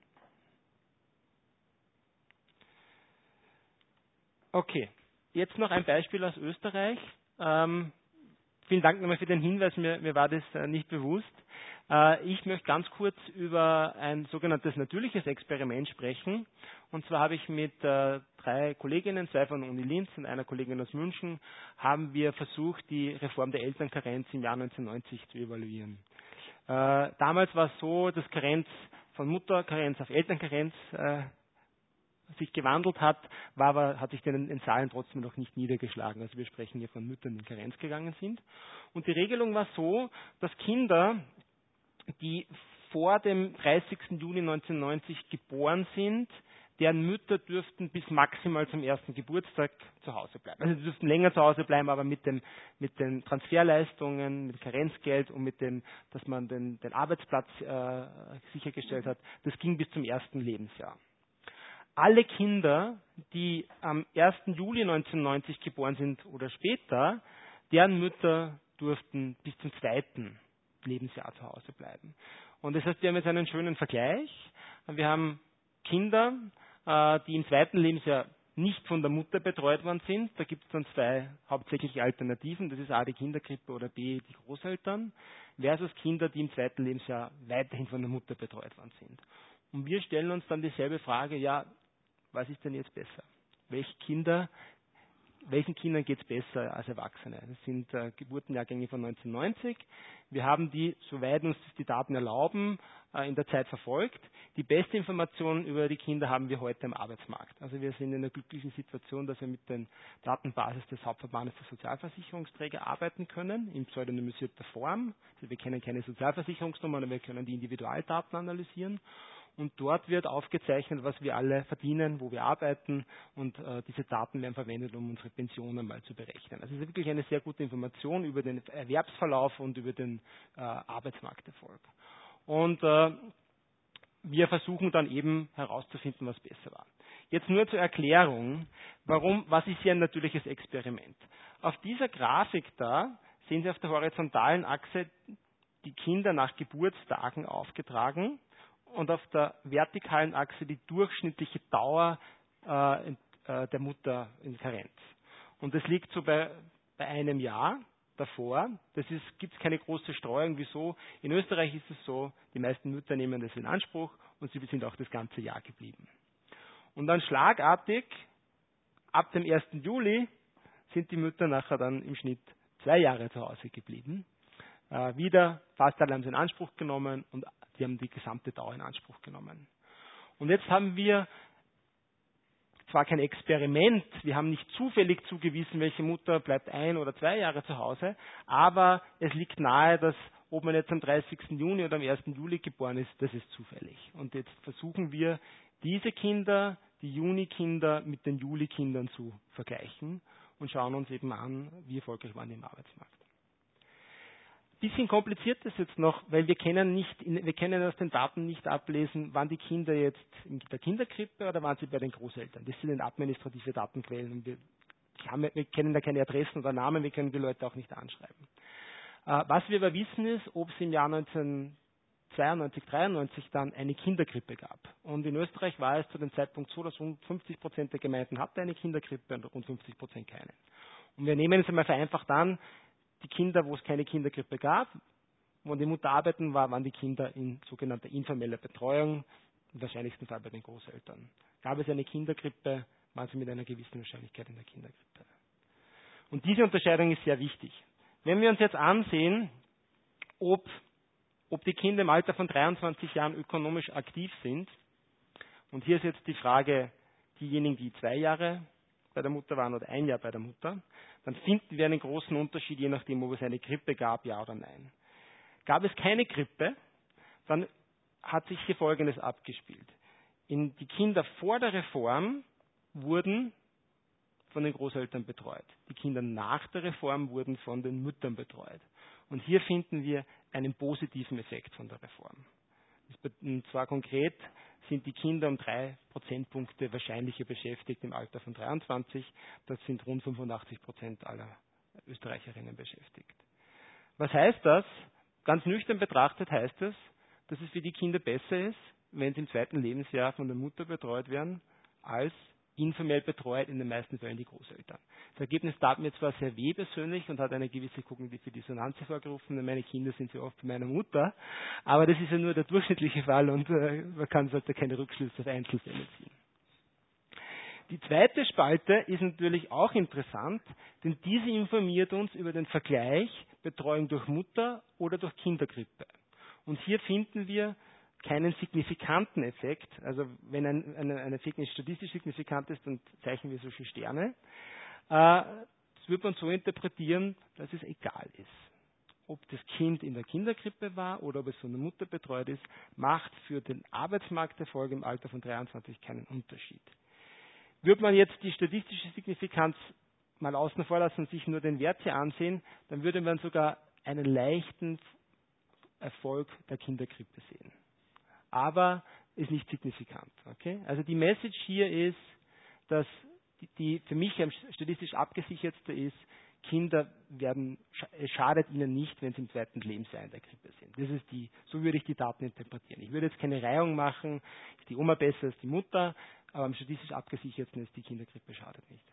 Okay, jetzt noch ein Beispiel aus Österreich. Vielen Dank nochmal für den Hinweis, mir war das nicht bewusst. Ich möchte ganz kurz über ein sogenanntes natürliches Experiment sprechen. Und zwar habe ich mit 3 Kolleginnen, 2 von der Uni Linz und einer Kollegin aus München, haben wir versucht, die Reform der Elternkarenz im Jahr 1990 zu evaluieren. Damals war es so, dass Karenz von Mutterkarenz auf Elternkarenz sich gewandelt hat, hat sich in Zahlen trotzdem noch nicht niedergeschlagen. Also wir sprechen hier von Müttern, die in Karenz gegangen sind. Und die Regelung war so, dass Kinder, die vor dem 30. Juni 1990 geboren sind, deren Mütter dürften bis maximal zum ersten Geburtstag zu Hause bleiben. Also sie dürften länger zu Hause bleiben, aber mit den Transferleistungen, mit dem Karenzgeld und mit dem, dass man den Arbeitsplatz sichergestellt hat, das ging bis zum ersten Lebensjahr. Alle Kinder, die am 1. Juli 1990 geboren sind oder später, deren Mütter durften bis zum 2. Lebensjahr zu Hause bleiben. Und das heißt, wir haben jetzt einen schönen Vergleich. Wir haben Kinder, die im 2. Lebensjahr nicht von der Mutter betreut worden sind. Da gibt es dann 2 hauptsächliche Alternativen. Das ist A, die Kinderkrippe oder B, die Großeltern. Versus Kinder, die im 2. Lebensjahr weiterhin von der Mutter betreut worden sind. Und wir stellen uns dann dieselbe Frage, ja, was ist denn jetzt besser? Welchen Kindern geht es besser als Erwachsene? Das sind Geburtenjahrgänge von 1990. Wir haben die, soweit uns die Daten erlauben, in der Zeit verfolgt. Die beste Information über die Kinder haben wir heute am Arbeitsmarkt. Also wir sind in einer glücklichen Situation, dass wir mit den Datenbasis des Hauptverbandes der Sozialversicherungsträger arbeiten können, in pseudonymisierter Form. Also wir kennen keine Sozialversicherungsnummern, aber wir können die Individualdaten analysieren. Und dort wird aufgezeichnet, was wir alle verdienen, wo wir arbeiten und diese Daten werden verwendet, um unsere Pensionen mal zu berechnen. Also es ist wirklich eine sehr gute Information über den Erwerbsverlauf und über den Arbeitsmarkterfolg. Und wir versuchen dann eben herauszufinden, was besser war. Jetzt nur zur Erklärung, was ist hier ein natürliches Experiment? Auf dieser Grafik da sehen Sie auf der horizontalen Achse die Kinder nach Geburtstagen aufgetragen. Und auf der vertikalen Achse die durchschnittliche Dauer der Mutter in Karenz. Und das liegt so bei einem Jahr. davor. Gibt es keine große Streuung. Wieso? In Österreich ist es so, die meisten Mütter nehmen das in Anspruch und sie sind auch das ganze Jahr geblieben. Und dann schlagartig, ab dem 1. Juli, sind die Mütter nachher dann im Schnitt 2 Jahre zu Hause geblieben. Wieder, fast alle haben sie in Anspruch genommen und sie haben die gesamte Dauer in Anspruch genommen. Und jetzt haben wir zwar kein Experiment, wir haben nicht zufällig zugewiesen, welche Mutter bleibt 1 oder 2 Jahre zu Hause, aber es liegt nahe, dass ob man jetzt am 30. Juni oder am 1. Juli geboren ist, das ist zufällig. Und jetzt versuchen wir, diese Kinder, die Juni-Kinder mit den Juli-Kindern zu vergleichen und schauen uns eben an, wie erfolgreich waren die im Arbeitsmarkt. Bisschen kompliziert ist jetzt noch, weil wir können aus den Daten nicht ablesen, waren die Kinder jetzt in der Kinderkrippe oder waren sie bei den Großeltern. Das sind administrative Datenquellen und wir kennen da keine Adressen oder Namen, wir können die Leute auch nicht anschreiben. Was wir aber wissen ist, ob es im Jahr 1992, 93 dann eine Kinderkrippe gab. Und in Österreich war es zu dem Zeitpunkt so, dass rund 50% der Gemeinden hatten eine Kinderkrippe und rund 50% keine. Und wir nehmen es einmal vereinfacht an, die Kinder, wo es keine Kinderkrippe gab, wo die Mutter arbeiten war, waren die Kinder in sogenannter informeller Betreuung, im wahrscheinlichsten Fall bei den Großeltern. Gab es eine Kinderkrippe, waren sie mit einer gewissen Wahrscheinlichkeit in der Kinderkrippe. Und diese Unterscheidung ist sehr wichtig. Wenn wir uns jetzt ansehen, ob die Kinder im Alter von 23 Jahren ökonomisch aktiv sind, und hier ist jetzt die Frage, diejenigen, die 2 Jahre bei der Mutter waren oder 1 Jahr bei der Mutter, dann finden wir einen großen Unterschied, je nachdem, ob es eine Grippe gab, ja oder nein. Gab es keine Grippe, dann hat sich hier Folgendes abgespielt. Die Kinder vor der Reform wurden von den Großeltern betreut. Die Kinder nach der Reform wurden von den Müttern betreut. Und hier finden wir einen positiven Effekt von der Reform. Und zwar konkret sind die Kinder um 3 Prozentpunkte wahrscheinlicher beschäftigt im Alter von 23. Das sind rund 85% aller Österreicherinnen beschäftigt. Was heißt das? Ganz nüchtern betrachtet heißt es, dass es für die Kinder besser ist, wenn sie im 2. Lebensjahr von der Mutter betreut werden, als informell betreut, in den meisten Fällen die Großeltern. Das Ergebnis tat mir zwar sehr weh persönlich und hat eine gewisse kognitive Dissonanz hervorgerufen, denn meine Kinder sind sehr oft bei meiner Mutter, aber das ist ja nur der durchschnittliche Fall und man sollte keine Rückschlüsse auf Einzelfälle ziehen. Die zweite Spalte ist natürlich auch interessant, denn diese informiert uns über den Vergleich Betreuung durch Mutter oder durch Kinderkrippe. Und hier finden wir keinen signifikanten Effekt. Also wenn ein Effekt nicht statistisch signifikant ist, dann zeichnen wir solche Sterne. Das wird man so interpretieren, dass es egal ist. Ob das Kind in der Kinderkrippe war oder ob es von der Mutter betreut ist, macht für den Arbeitsmarkterfolg im Alter von 23 keinen Unterschied. Würde man jetzt die statistische Signifikanz mal außen vor lassen und sich nur den Wert hier ansehen, dann würde man sogar einen leichten Erfolg der Kinderkrippe sehen. Aber ist nicht signifikant. Okay? Also die Message hier ist, dass die für mich am statistisch abgesichertste ist, Kinder es schadet ihnen nicht, wenn sie im 2. Lebensjahr in der Krippe sind. Das ist so würde ich die Daten interpretieren. Ich würde jetzt keine Reihung machen, ist die Oma besser als die Mutter, aber am statistisch abgesichertsten ist, die Kinderkrippe schadet nicht.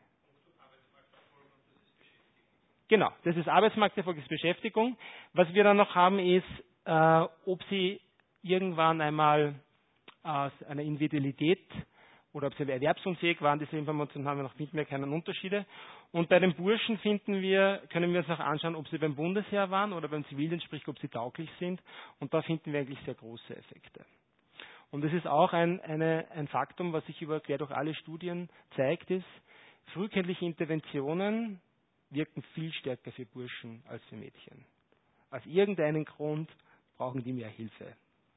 Genau, das ist Arbeitsmarkterfolg, das ist Beschäftigung. Was wir dann noch haben ist, ob sie irgendwann einmal aus einer Individualität oder ob sie erwerbsunfähig waren, diese Informationen haben wir noch nicht mehr, keine Unterschiede. Und bei den Burschen können wir uns noch anschauen, ob sie beim Bundesheer waren oder beim Zivildienst, sprich ob sie tauglich sind. Und da finden wir eigentlich sehr große Effekte. Und das ist auch ein Faktum, was sich quer durch alle Studien zeigt, ist, frühkindliche Interventionen wirken viel stärker für Burschen als für Mädchen. Aus irgendeinem Grund brauchen die mehr Hilfe.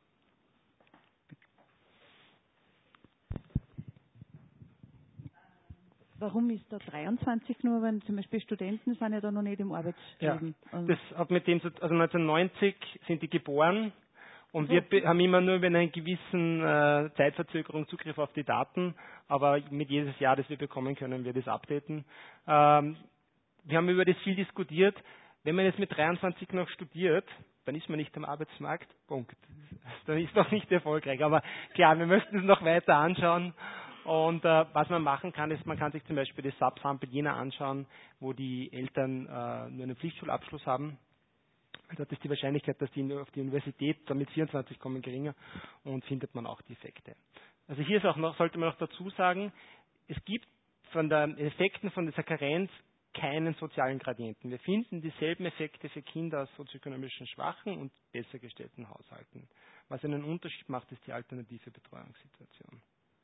Warum ist da 23 nur, wenn zum Beispiel Studenten sind ja da noch nicht im Arbeitsleben?
Ja, das hat mit dem, also 1990 sind die geboren und wir haben immer nur über eine gewissen Zeitverzögerung Zugriff auf die Daten, aber mit jedes Jahr, das wir bekommen, können wir das updaten. Wir haben über das viel diskutiert. Wenn man jetzt mit 23 noch studiert, dann ist man nicht am Arbeitsmarkt, Punkt. Dann ist doch nicht erfolgreich. Aber klar, wir möchten es noch weiter anschauen Und was man machen kann, ist, man kann sich zum Beispiel das Subsample jener anschauen, wo die Eltern nur einen Pflichtschulabschluss haben. Dort ist die Wahrscheinlichkeit, dass die auf die Universität dann mit 24 kommen, geringer, und findet man auch die Effekte. Also hier ist auch noch, sollte man noch dazu sagen, es gibt von den Effekten von dieser Karenz keinen sozialen Gradienten. Wir finden dieselben Effekte für Kinder aus sozioökonomischen schwachen und besser gestellten Haushalten. Was einen Unterschied macht, ist die alternative Betreuungssituation.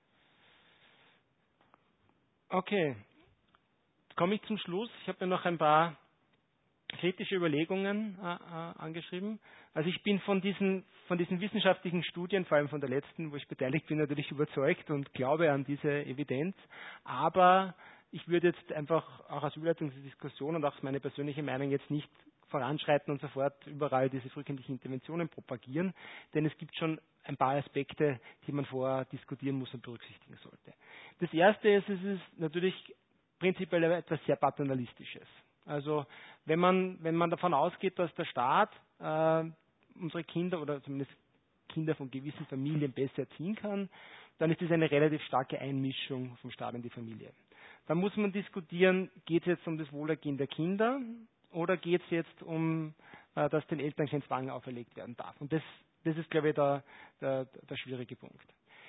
Okay, jetzt komme ich zum Schluss. Ich habe mir noch ein paar kritische Überlegungen angeschrieben. Also ich bin von diesen wissenschaftlichen Studien, vor allem von der letzten, wo ich beteiligt bin, natürlich überzeugt und glaube an diese Evidenz. Aber ich würde jetzt einfach auch als Überleitung dieser Diskussion und auch meine persönliche Meinung jetzt nicht voranschreiten und sofort überall diese frühkindlichen Interventionen propagieren, denn es gibt schon ein paar Aspekte, die man vorher diskutieren muss und berücksichtigen sollte. Das erste ist, es ist natürlich prinzipiell etwas sehr Paternalistisches. Also wenn man davon ausgeht, dass der Staat unsere Kinder oder zumindest Kinder von gewissen Familien besser erziehen kann, dann ist das eine relativ starke Einmischung vom Staat in die Familie. Dann muss man diskutieren, geht es jetzt um das Wohlergehen der Kinder oder geht es jetzt um, dass den Eltern kein Zwang auferlegt werden darf. Und das ist, glaube ich, der schwierige Punkt.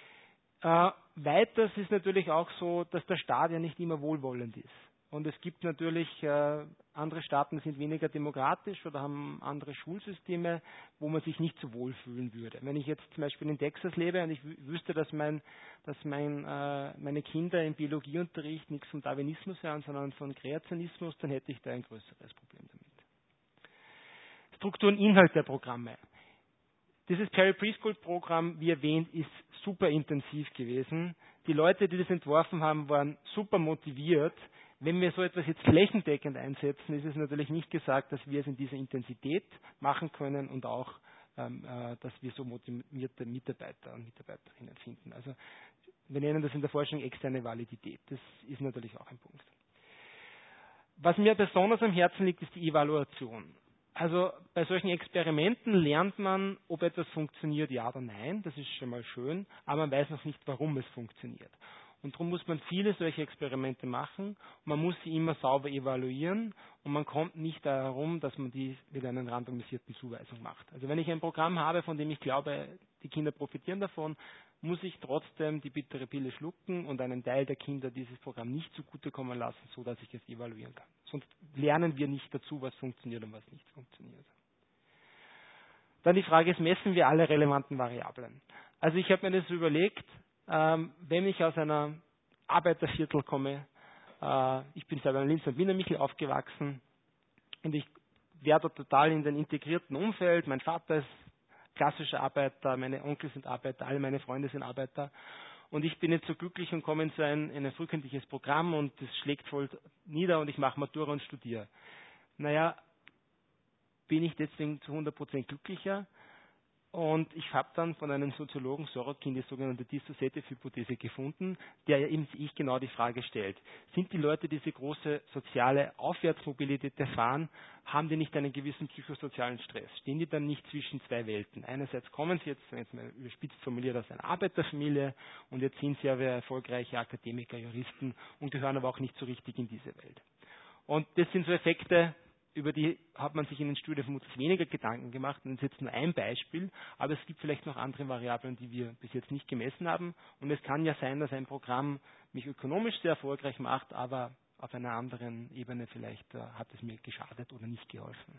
Weiters ist natürlich auch so, dass der Staat ja nicht immer wohlwollend ist. Und es gibt natürlich andere Staaten, die sind weniger demokratisch oder haben andere Schulsysteme, wo man sich nicht so wohl fühlen würde. Wenn ich jetzt zum Beispiel in Texas lebe und ich wüsste, dass meine Kinder im Biologieunterricht nichts vom Darwinismus hören, sondern von Kreationismus, dann hätte ich da ein größeres Problem damit. Struktur und Inhalt der Programme. Dieses Perry-Preschool-Programm, wie erwähnt, ist super intensiv gewesen. Die Leute, die das entworfen haben, waren super motiviert. Wenn wir so etwas jetzt flächendeckend einsetzen, ist es natürlich nicht gesagt, dass wir es in dieser Intensität machen können und auch, dass wir so motivierte Mitarbeiter und Mitarbeiterinnen finden. Also wir nennen das in der Forschung externe Validität. Das ist natürlich auch ein Punkt. Was mir besonders am Herzen liegt, ist die Evaluation. Also bei solchen Experimenten lernt man, ob etwas funktioniert, ja oder nein. Das ist schon mal schön, aber man weiß noch nicht, warum es funktioniert. Und darum muss man viele solche Experimente machen. Und man muss sie immer sauber evaluieren und man kommt nicht darum herum, dass man die mit einer randomisierten Zuweisung macht. Also wenn ich ein Programm habe, von dem ich glaube, die Kinder profitieren davon, muss ich trotzdem die bittere Pille schlucken und einen Teil der Kinder dieses Programm nicht zugutekommen lassen, so dass ich es evaluieren kann. Sonst lernen wir nicht dazu, was funktioniert und was nicht funktioniert. Dann die Frage ist, messen wir alle relevanten Variablen? Also ich habe mir das überlegt, wenn ich aus einer Arbeiterviertel komme, ich bin selber in Linz und Wienermichel aufgewachsen und ich wäre dort total in den integrierten Umfeld. Mein Vater ist klassischer Arbeiter, meine Onkel sind Arbeiter, alle meine Freunde sind Arbeiter und ich bin jetzt so glücklich und komme in so ein frühkindliches Programm und das schlägt voll nieder und ich mache Matura und studiere. Naja, bin ich deswegen zu 100% glücklicher? Und ich habe dann von einem Soziologen Sorokin die sogenannte Dissociative-Hypothese gefunden, der ja eben sich genau die Frage stellt. Sind die Leute, die diese große soziale Aufwärtsmobilität erfahren, haben die nicht einen gewissen psychosozialen Stress? Stehen die dann nicht zwischen zwei Welten? Einerseits kommen sie jetzt, wenn ich mal überspitzt formuliert, aus einer Arbeiterfamilie und jetzt sind sie aber erfolgreiche Akademiker, Juristen und gehören aber auch nicht so richtig in diese Welt. Und das sind so Effekte, über die hat man sich in den Studien vermutlich weniger Gedanken gemacht. Und das ist jetzt nur ein Beispiel, aber es gibt vielleicht noch andere Variablen, die wir bis jetzt nicht gemessen haben. Und es kann ja sein, dass ein Programm mich ökonomisch sehr erfolgreich macht, aber auf einer anderen Ebene vielleicht hat es mir geschadet oder nicht geholfen.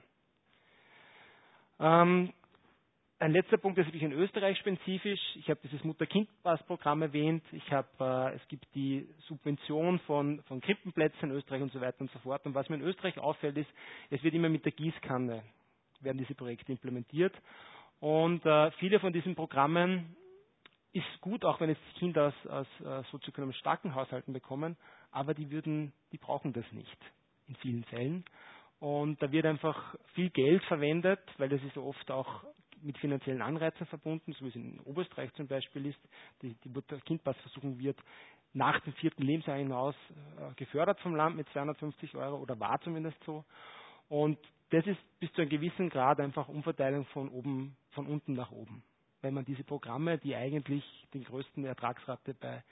Ein letzter Punkt, das ist ein bisschen Österreich-spezifisch. Ich habe dieses Mutter-Kind-Pass-Programm erwähnt. Es gibt die Subvention von Krippenplätzen in Österreich und so weiter und so fort. Und was mir in Österreich auffällt, ist, es wird immer mit der Gießkanne, werden diese Projekte implementiert. Und viele von diesen Programmen ist gut, auch wenn es Kinder aus sozioökonomisch starken Haushalten bekommen, aber die brauchen das nicht in vielen Fällen. Und da wird einfach viel Geld verwendet, weil das ist oft auch mit finanziellen Anreizen verbunden, so wie es in Oberösterreich zum Beispiel ist. Die Mutter-Kind-Pass-Versuchung wird nach dem 4. Lebensjahr hinaus gefördert vom Land mit 250 € oder war zumindest so. Und das ist bis zu einem gewissen Grad einfach Umverteilung von unten nach oben. Wenn man diese Programme, die eigentlich die größten Ertragsrate bei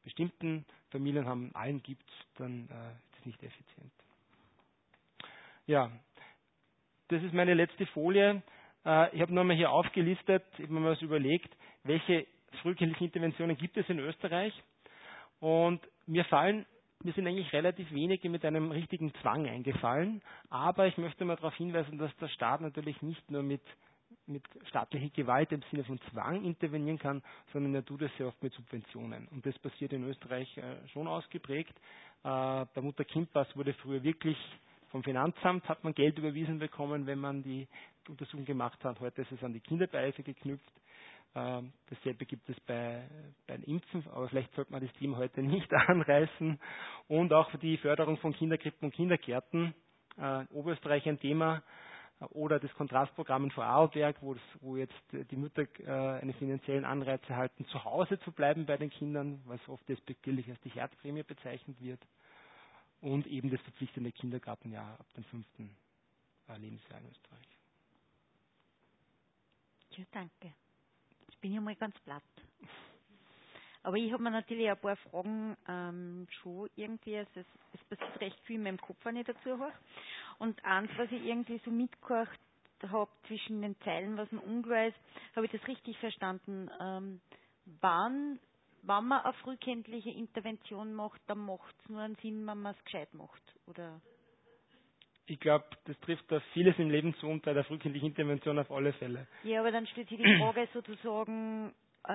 bestimmten Familien haben, allen gibt, dann ist es nicht effizient. Ja, das ist meine letzte Folie. Ich habe nochmal hier aufgelistet, ich habe mir was überlegt, welche frühkindlichen Interventionen gibt es in Österreich. Und mir sind eigentlich relativ wenige mit einem richtigen Zwang eingefallen. Aber ich möchte mal darauf hinweisen, dass der Staat natürlich nicht nur mit staatlicher Gewalt im Sinne von Zwang intervenieren kann, sondern er tut es sehr oft mit Subventionen. Und das passiert in Österreich schon ausgeprägt. Der Mutter-Kind-Pass wurde früher wirklich vom Finanzamt, hat man Geld überwiesen bekommen, wenn man die Untersuchung gemacht hat. Heute ist es an die Kinderbeihilfe geknüpft. Dasselbe gibt es bei den Impfen, aber vielleicht sollte man das Thema heute nicht anreißen. Und auch für die Förderung von Kinderkrippen und Kindergärten, Oberösterreich ein Thema. Oder das Kontrastprogramm in Vorarlberg, wo jetzt die Mütter einen finanziellen Anreiz erhalten, zu Hause zu bleiben bei den Kindern, was oft despektierlich als die Herzprämie bezeichnet wird. Und eben das verpflichtende Kindergartenjahr ab dem 5. Lebensjahr in Österreich.
Ja, danke. Jetzt bin ich mal ganz platt. Aber ich habe mir natürlich ein paar Fragen schon irgendwie, also es passiert recht viel in meinem Kopf, wenn ich dazu höre. Und eins, was ich irgendwie so mitgehört habe zwischen den Zeilen, was mir unklar ist, habe ich das richtig verstanden. Wann man eine frühkindliche Intervention macht, dann macht es nur einen Sinn, wenn man es gescheit macht, oder?
Ich glaube, das trifft auf vieles im Leben zu und bei der frühkindlichen Intervention auf alle Fälle.
Ja, aber dann stellt sich die Frage sozusagen,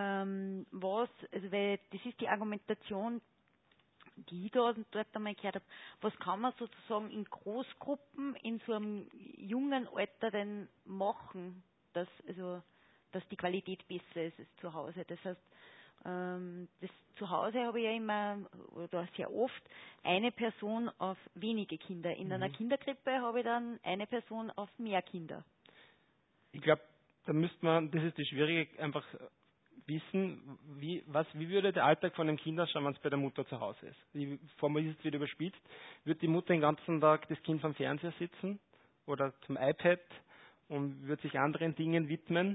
weil das ist die Argumentation, die ich da und dort einmal gehört habe, was kann man sozusagen in Großgruppen in so einem jungen Alter denn machen, dass die Qualität besser ist als zu Hause. Das heißt, das zu Hause habe ich ja immer, oder sehr oft, eine Person auf wenige Kinder. In einer Kinderkrippe habe ich dann eine Person auf mehr Kinder.
Ich glaube, da müsste man, das ist das Schwierige, einfach wissen, wie würde der Alltag von einem Kind ausschauen, wenn es bei der Mutter zu Hause ist. Ich formuliere es wieder überspitzt. Wird die Mutter den ganzen Tag das Kind vom Fernseher sitzen oder zum iPad und wird sich anderen Dingen widmen?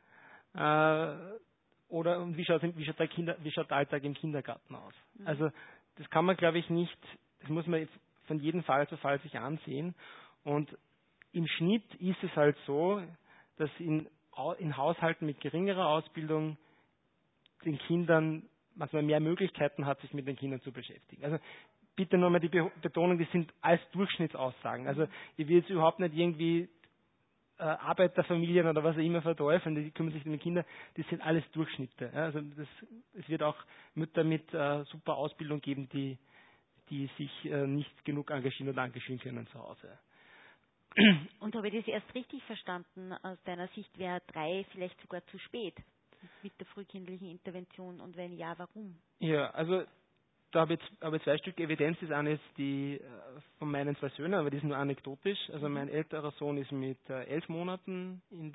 Oder wie schaut der Alltag im Kindergarten aus? Also das kann man, glaube ich, nicht, das muss man jetzt von jedem Fall zu Fall sich ansehen. Und im Schnitt ist es halt so, dass in Haushalten mit geringerer Ausbildung den Kindern manchmal mehr Möglichkeiten hat, sich mit den Kindern zu beschäftigen. Also bitte nochmal die Betonung, das sind alles Durchschnittsaussagen. Also ich will jetzt überhaupt nicht irgendwie Arbeiterfamilien oder was auch immer verteufeln, die kümmern sich um die Kinder, das sind alles Durchschnitte. Ja, also es wird auch Mütter mit super Ausbildung geben, die sich nicht genug engagieren oder engagieren können zu Hause.
Und habe ich das erst richtig verstanden? Aus deiner Sicht wäre 3 vielleicht sogar zu spät mit der frühkindlichen Intervention, und wenn ja, warum?
Ja, also da habe ich 2 Stück Evidenz. Das eine ist die von meinen 2 Söhnen, aber die ist nur anekdotisch. Also mein älterer Sohn ist mit 11 Monaten in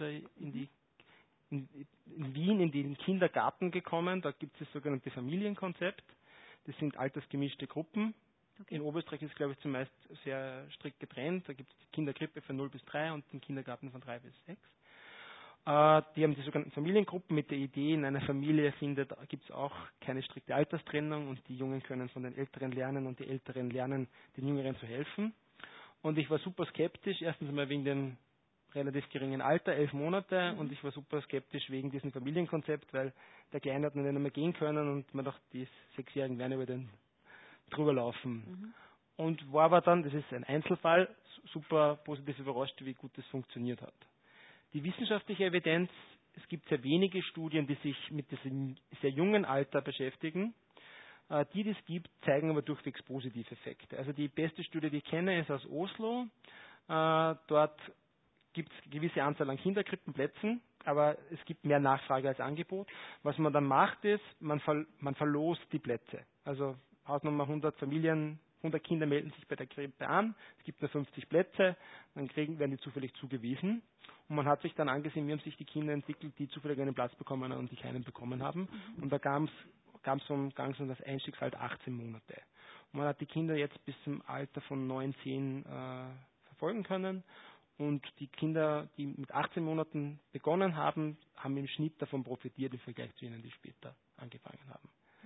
Wien in den Kindergarten gekommen. Da gibt es das sogenannte Familienkonzept. Das sind altersgemischte Gruppen. Okay. In Oberösterreich ist, glaube ich, zumeist sehr strikt getrennt. Da gibt es die Kinderkrippe von 0 bis 3 und den Kindergarten von 3 bis 6. Die haben die sogenannten Familiengruppen mit der Idee, in einer Familie gibt es auch keine strikte Alterstrennung und die Jungen können von den Älteren lernen und die Älteren lernen, den Jüngeren zu helfen. Und ich war super skeptisch, erstens einmal wegen dem relativ geringen Alter, 11 Monate, und ich war super skeptisch wegen diesem Familienkonzept, weil der Kleine hat noch nicht einmal gehen können und man dachte, die 6-Jährigen werden über den drüber laufen. Und war aber dann, das ist ein Einzelfall, super positiv überrascht, wie gut das funktioniert hat. Die wissenschaftliche Evidenz, es gibt sehr wenige Studien, die sich mit diesem sehr jungen Alter beschäftigen. Die es gibt, zeigen aber durchwegs positive Effekte. Also die beste Studie, die ich kenne, ist aus Oslo. Dort gibt es eine gewisse Anzahl an Kinderkrippenplätzen, aber es gibt mehr Nachfrage als Angebot. Was man dann macht, ist, man verlost die Plätze. Also Hausnummer 100 Familien, 100 Kinder melden sich bei der Krippe an, es gibt nur 50 Plätze, dann werden die zufällig zugewiesen. Und man hat sich dann angesehen, wie haben sich die Kinder entwickelt, die zufällig einen Platz bekommen und die keinen bekommen haben. Und da gab es vom das Einstiegsalter 18 Monate. Und man hat die Kinder jetzt bis zum Alter von 9, 10 verfolgen können. Und die Kinder, die mit 18 Monaten begonnen haben, haben im Schnitt davon profitiert im Vergleich zu jenen, die später angefangen haben.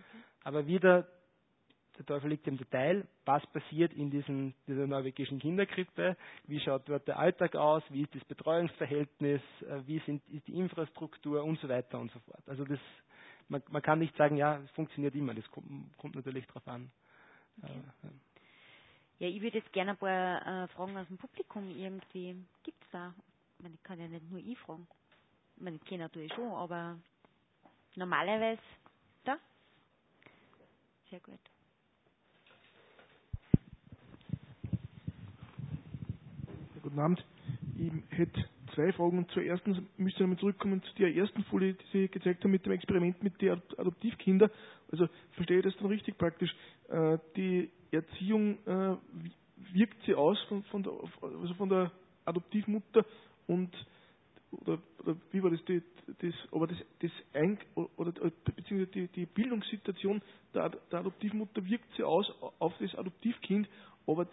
Aber wieder, der Teufel liegt im Detail, was passiert in dieser norwegischen Kinderkrippe, wie schaut dort der Alltag aus, wie ist das Betreuungsverhältnis, wie ist die Infrastruktur und so weiter und so fort. Also man kann nicht sagen, ja, es funktioniert immer, das kommt natürlich drauf an.
Okay. Ja, ich würde jetzt gerne ein paar Fragen aus dem Publikum irgendwie, gibt es da? Ich kann ja nicht nur ich fragen. Ich kenne natürlich schon, aber normalerweise da? Sehr gut.
Guten Abend. Ich hätte 2 Fragen. Und zur ersten müsste ich nochmal zurückkommen zu der ersten Folie, die Sie gezeigt haben mit dem Experiment mit den Adoptivkindern. Also verstehe ich das dann richtig praktisch? Die Erziehung wirkt sie aus von der Adoptivmutter und oder wie war das? Beziehungsweise die Bildungssituation der Adoptivmutter wirkt sie aus auf das Adoptivkind, aber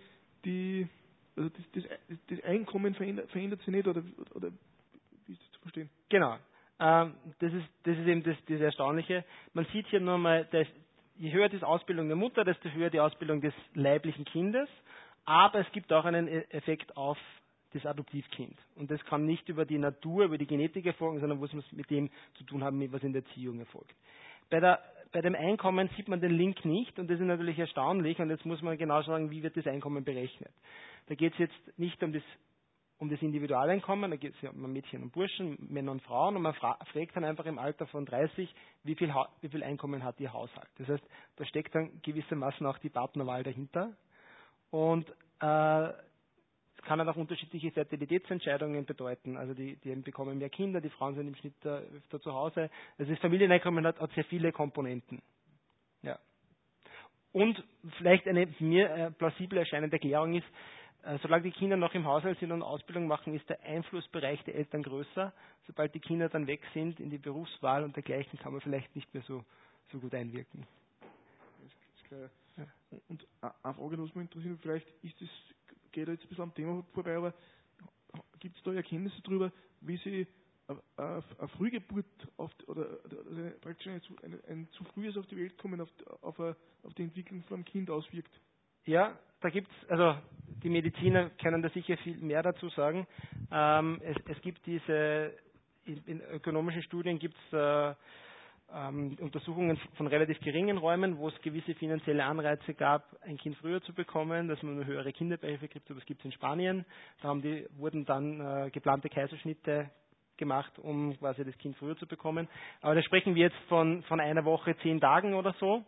das Einkommen verändert sich nicht, oder wie ist das zu verstehen?
Genau. Das ist eben das Erstaunliche. Man sieht hier nur mal, dass je höher die Ausbildung der Mutter, desto höher die Ausbildung des leiblichen Kindes. Aber es gibt auch einen Effekt auf das Adoptivkind. Und das kann nicht über die Natur, über die Genetik erfolgen, sondern muss man mit dem zu tun haben, was in der Erziehung erfolgt. Bei dem Einkommen sieht man den Link nicht, und das ist natürlich erstaunlich, und jetzt muss man genau sagen, wie wird das Einkommen berechnet. Da geht es jetzt nicht um das Individualeinkommen, da geht es ja um Mädchen und Burschen, Männer und Frauen, und man fragt dann einfach im Alter von 30, wie viel Einkommen hat ihr Haushalt. Das heißt, da steckt dann gewissermaßen auch die Partnerwahl dahinter, und es kann dann auch unterschiedliche Fertilitätsentscheidungen bedeuten. Also die bekommen mehr Kinder, die Frauen sind im Schnitt öfter zu Hause. Also das Familieneinkommen hat sehr viele Komponenten. Ja. Und vielleicht eine mir plausible erscheinende Erklärung ist, solange die Kinder noch im Haushalt sind und Ausbildung machen, ist der Einflussbereich der Eltern größer. Sobald die Kinder dann weg sind in die Berufswahl und dergleichen, kann man vielleicht nicht mehr so gut einwirken.
Das ist klar. Ja. Und eine Frage, was mich interessiert, vielleicht geht da jetzt ein bisschen am Thema vorbei, aber gibt es da Erkenntnisse darüber, wie sich eine Frühgeburt praktisch ein zu frühes auf die Welt kommen auf die Entwicklung von einem Kind auswirkt?
Ja, da gibt's, also die Mediziner können da sicher viel mehr dazu sagen. Es gibt in ökonomischen Studien gibt es Untersuchungen von relativ geringen Räumen, wo es gewisse finanzielle Anreize gab, ein Kind früher zu bekommen, dass man eine höhere Kinderbeihilfe kriegt. Das gibt es in Spanien. Da wurden dann geplante Kaiserschnitte gemacht, um quasi das Kind früher zu bekommen. Aber da sprechen wir jetzt von einer Woche, 10 Tagen oder so.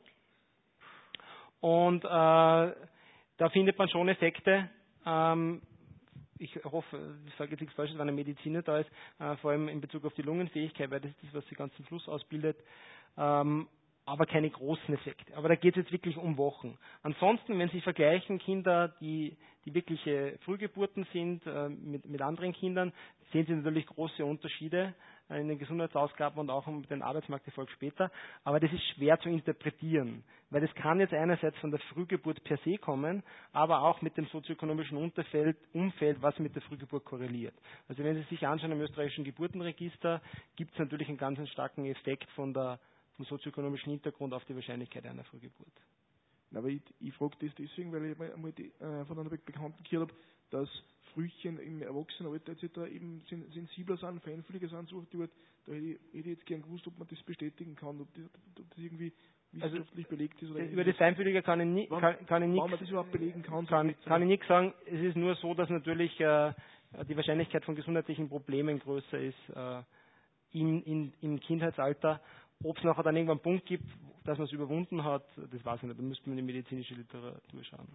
Und da findet man schon Effekte. Ich hoffe, ich sage jetzt nichts Falsches, wenn eine Mediziner da ist, vor allem in Bezug auf die Lungenfähigkeit, weil das ist das, was sie ganz zum Schluss ausbildet, aber keine großen Effekte. Aber da geht es jetzt wirklich um Wochen. Ansonsten, wenn Sie vergleichen Kinder, die wirkliche Frühgeburten sind mit anderen Kindern, sehen Sie natürlich große Unterschiede in den Gesundheitsausgaben und auch um den Arbeitsmarkterfolg später. Aber das ist schwer zu interpretieren, weil es kann jetzt einerseits von der Frühgeburt per se kommen, aber auch mit dem sozioökonomischen Umfeld, was mit der Frühgeburt korreliert. Also wenn Sie sich anschauen im österreichischen Geburtenregister, gibt es natürlich einen ganz starken Effekt vom sozioökonomischen Hintergrund auf die Wahrscheinlichkeit einer Frühgeburt.
Aber ich frage das deswegen, weil ich einmal von einer Bekannten gehört habe, dass Frühchen im Erwachsenenalter etc. eben sensibler sind, feinfühliger sind, so die Art. Da hätte ich jetzt gern gewusst, ob man das bestätigen kann, ob das irgendwie wissenschaftlich belegt ist. Oder
über das Feinfühlige kann ich nichts sagen. Es ist nur so, dass natürlich die Wahrscheinlichkeit von gesundheitlichen Problemen größer ist im Kindheitsalter. Ob es nachher dann irgendwann einen Punkt gibt, dass man es überwunden hat, das weiß ich nicht. Da müsste man in die medizinische Literatur schauen.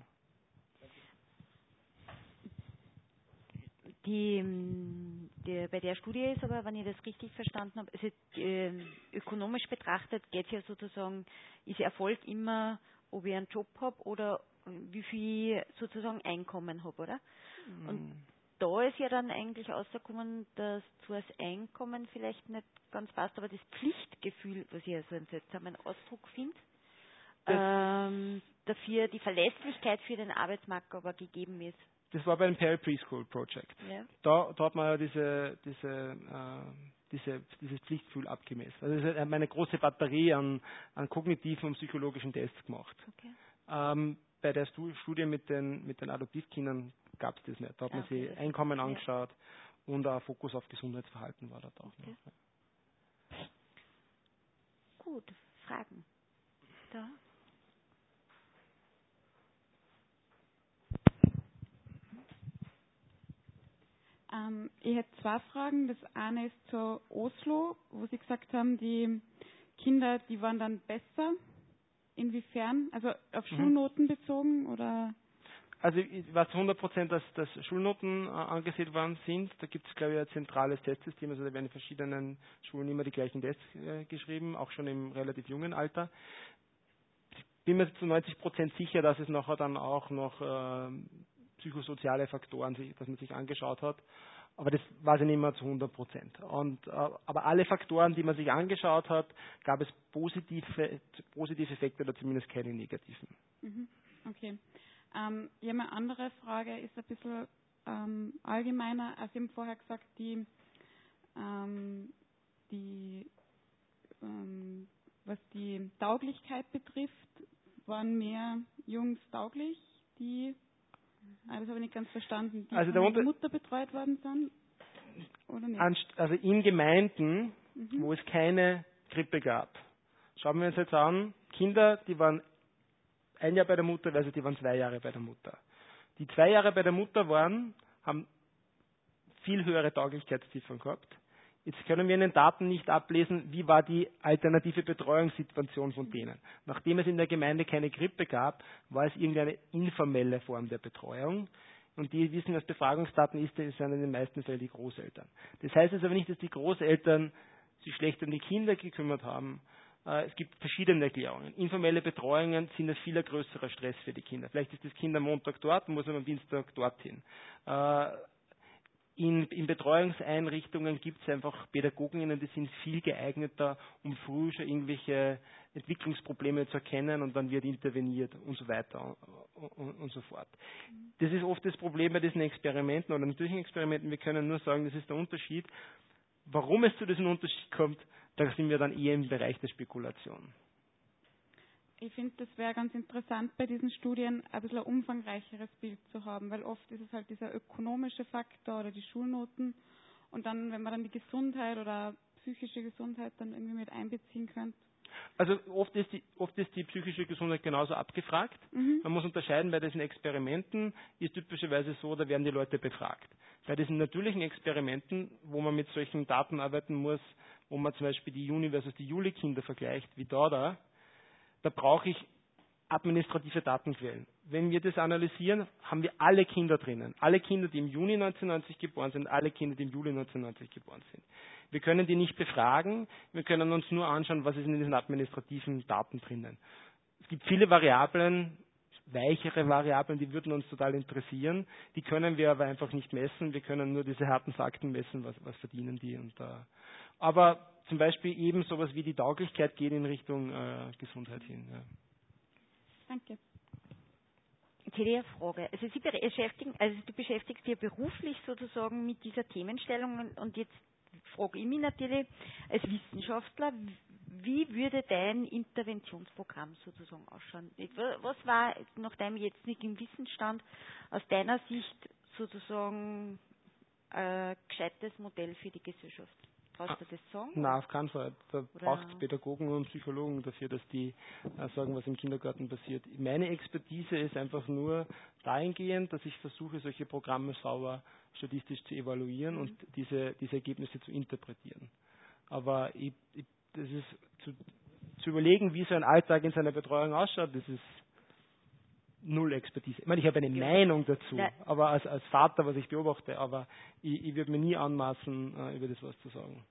Bei der Studie ist aber, wenn ich das richtig verstanden habe, also ökonomisch betrachtet geht es ja sozusagen, ist Erfolg immer, ob ich einen Job habe oder wie viel sozusagen Einkommen habe, oder? Und da ist ja dann eigentlich rausgekommen, dass zwar das Einkommen vielleicht nicht ganz passt, aber das Pflichtgefühl, was ich ja so einen seltsamen Ausdruck finde, dafür die Verlässlichkeit für den Arbeitsmarkt aber gegeben ist.
Das war beim Perry Preschool Project.
Ja.
Da hat man ja dieses Pflichtgefühl abgemessen. Also es hat eine große Batterie an kognitiven und psychologischen Tests gemacht.
Okay.
Bei der Studie mit den Adoptivkindern gab es das nicht. Da hat man sich Einkommen angeschaut und ein Fokus auf Gesundheitsverhalten war da auch noch.
Gut, Fragen? Da?
Ich hätte zwei Fragen. Das eine ist zu Oslo, wo Sie gesagt haben, die Kinder, die waren dann besser. Inwiefern? Also auf Schulnoten bezogen oder?
Also ich weiß 100%, dass Schulnoten angesehen worden sind. Da gibt es, glaube ich, ein zentrales Testsystem. Also da werden in verschiedenen Schulen immer die gleichen Tests geschrieben, auch schon im relativ jungen Alter. Ich bin mir zu 90% sicher, dass es nachher dann auch noch psychosoziale Faktoren, dass man sich angeschaut hat. Aber das weiß ich nicht mehr zu 100%. Aber alle Faktoren, die man sich angeschaut hat, gab es positive Effekte oder zumindest keine negativen.
Okay. Ja, meine andere Frage ist ein bisschen allgemeiner. Also Sie haben vorher gesagt, was die Tauglichkeit betrifft, waren mehr Jungs tauglich, das habe ich nicht ganz verstanden, die
also
von der Mutter betreut worden sind, oder nicht?
Also in Gemeinden, wo es keine Krippe gab, schauen wir uns jetzt an, Kinder, die waren 1 Jahr bei der Mutter, also die waren 2 Jahre bei der Mutter. Die 2 Jahre bei der Mutter waren, haben viel höhere Tauglichkeitsziffern gehabt. Jetzt können wir in den Daten nicht ablesen, wie war die alternative Betreuungssituation von denen. Nachdem es in der Gemeinde keine Krippe gab, war es irgendeine informelle Form der Betreuung. Und die wissen aus Befragungsdaten sind in den meisten Fällen die Großeltern. Das heißt jetzt aber nicht, dass die Großeltern sich schlecht um die Kinder gekümmert haben. Es gibt verschiedene Erklärungen. Informelle Betreuungen sind ein viel größerer Stress für die Kinder. Vielleicht ist das Kind am Montag dort, muss man am Dienstag dorthin. In Betreuungseinrichtungen gibt es einfach Pädagoginnen, die sind viel geeigneter, um früh schon irgendwelche Entwicklungsprobleme zu erkennen und dann wird interveniert und so weiter und so fort. Das ist oft das Problem bei diesen Experimenten oder natürlichen Experimenten. Wir können nur sagen, das ist der Unterschied. Warum es zu diesem Unterschied kommt, da sind wir dann eher im Bereich der Spekulation.
Ich finde, das wäre ganz interessant, bei diesen Studien ein bisschen ein umfangreicheres Bild zu haben, weil oft ist es halt dieser ökonomische Faktor oder die Schulnoten und dann, wenn man dann die Gesundheit oder psychische Gesundheit dann irgendwie mit einbeziehen könnte.
Also oft ist die psychische Gesundheit genauso abgefragt. Man muss unterscheiden, bei diesen Experimenten ist typischerweise so, da werden die Leute befragt. Bei diesen natürlichen Experimenten, wo man mit solchen Daten arbeiten muss, wo man zum Beispiel die Juni versus die Juli-Kinder vergleicht, wie da brauche ich administrative Datenquellen. Wenn wir das analysieren, haben wir alle Kinder drinnen. Alle Kinder, die im Juni 1990 geboren sind, alle Kinder, die im Juli 1990 geboren sind. Wir können die nicht befragen, wir können uns nur anschauen, was ist in diesen administrativen Daten drinnen. Es gibt viele Variablen, weichere Variablen, die würden uns total interessieren. Die können wir aber einfach nicht messen. Wir können nur diese harten Fakten messen, was verdienen die. Aber zum Beispiel eben sowas wie die Tauglichkeit geht in Richtung Gesundheit hin. Ja.
Danke.
Jetzt hätte ich eine Frage. Also du beschäftigst dich ja beruflich sozusagen mit dieser Themenstellung und jetzt frage ich mich natürlich als Wissenschaftler, wie würde dein Interventionsprogramm sozusagen ausschauen? Was war nach deinem jetzigen Wissensstand aus deiner Sicht sozusagen ein gescheites Modell für die Gesellschaft? Brauchst du das sagen?
Nein, auf keinen Fall. Da braucht es Pädagogen und Psychologen dafür, dass die sagen, was im Kindergarten passiert. Meine Expertise ist einfach nur dahingehend, dass ich versuche, solche Programme sauber statistisch zu evaluieren und diese Ergebnisse zu interpretieren. Aber das ist zu überlegen, wie so ein Alltag in seiner Betreuung ausschaut, das ist null Expertise. Ich meine, ich habe eine Meinung dazu, aber als Vater, was ich beobachte, aber ich würde mir nie anmaßen, über das was zu sagen.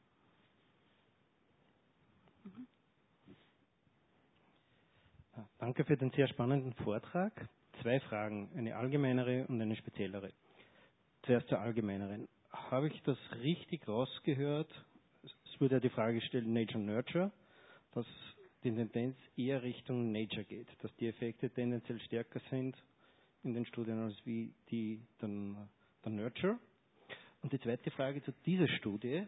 Danke für den sehr spannenden Vortrag. 2 Fragen, eine allgemeinere und eine speziellere. Zuerst zur allgemeineren. Habe ich das richtig rausgehört? Es wurde ja die Frage gestellt, Nature Nurture, dass die Tendenz eher Richtung Nature geht, dass die Effekte tendenziell stärker sind in den Studien als wie die der Nurture. Und die zweite Frage zu dieser Studie,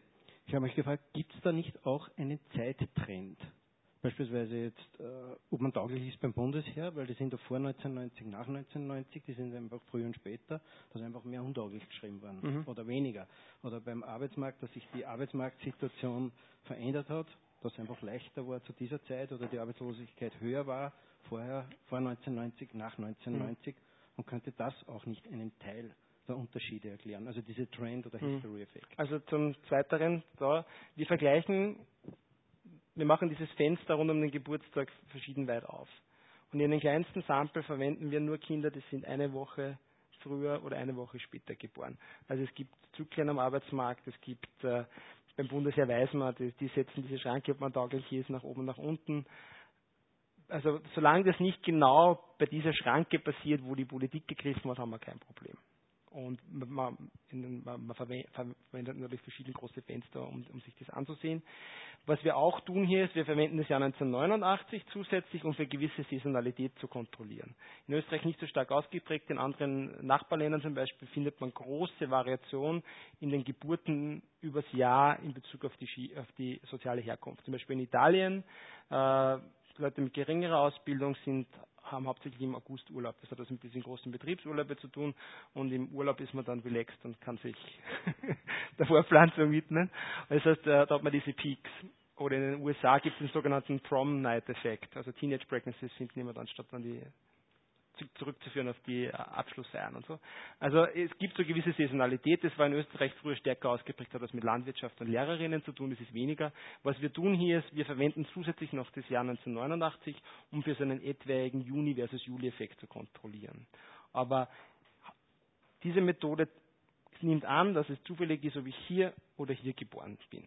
Ich habe mich gefragt, gibt es da nicht auch einen Zeittrend? Beispielsweise jetzt, ob man tauglich ist beim Bundesheer, weil die sind da vor 1990, nach 1990, die sind einfach früher und später, da ist einfach mehr untauglich geschrieben worden oder weniger. Oder beim Arbeitsmarkt, dass sich die Arbeitsmarktsituation verändert hat, dass es einfach leichter war zu dieser Zeit oder die Arbeitslosigkeit höher war, vor 1990, nach 1990 und könnte das auch nicht einen Teil der Unterschiede erklären, also diese Trend- oder History-Effekt.
Also zum Zweiteren, wir vergleichen, wir machen dieses Fenster rund um den Geburtstag verschieden weit auf. Und in den kleinsten Sample verwenden wir nur Kinder, die sind eine Woche früher oder eine Woche später geboren. Also es gibt Zyklen am Arbeitsmarkt, es gibt beim Bundesheer weiß man, die setzen diese Schranke, ob man tauglich ist, nach oben, nach unten. Also solange das nicht genau bei dieser Schranke passiert, wo die Politik gegriffen hat, haben wir kein Problem. Und man verwendet natürlich verschiedene große Fenster, um sich das anzusehen. Was wir auch tun hier ist, wir verwenden das Jahr 1989 zusätzlich, um für gewisse Saisonalität zu kontrollieren. In Österreich nicht so stark ausgeprägt, in anderen Nachbarländern zum Beispiel findet man große Variation in den Geburten übers Jahr in Bezug auf die soziale Herkunft. Zum Beispiel in Italien, Leute mit geringerer Ausbildung haben hauptsächlich im August Urlaub. Das hat also mit diesen großen Betriebsurlauben zu tun und im Urlaub ist man dann relaxed und kann sich der Fortpflanzung widmen. Das heißt, da hat man diese Peaks. Oder in den USA gibt es den sogenannten Prom-Night-Effekt. Also Teenage Pregnancies finden immer dann statt, dann die zurückzuführen auf die Abschlussfeiern und so. Also es gibt so gewisse Saisonalität, das war in Österreich früher stärker ausgeprägt, hat das mit Landwirtschaft und Lehrerinnen zu tun, das ist weniger. Was wir tun hier ist, wir verwenden zusätzlich noch das Jahr 1989, um für so einen etwaigen Juni versus Juli-Effekt zu kontrollieren. Aber diese Methode nimmt an, dass es zufällig ist, ob ich hier oder hier geboren bin.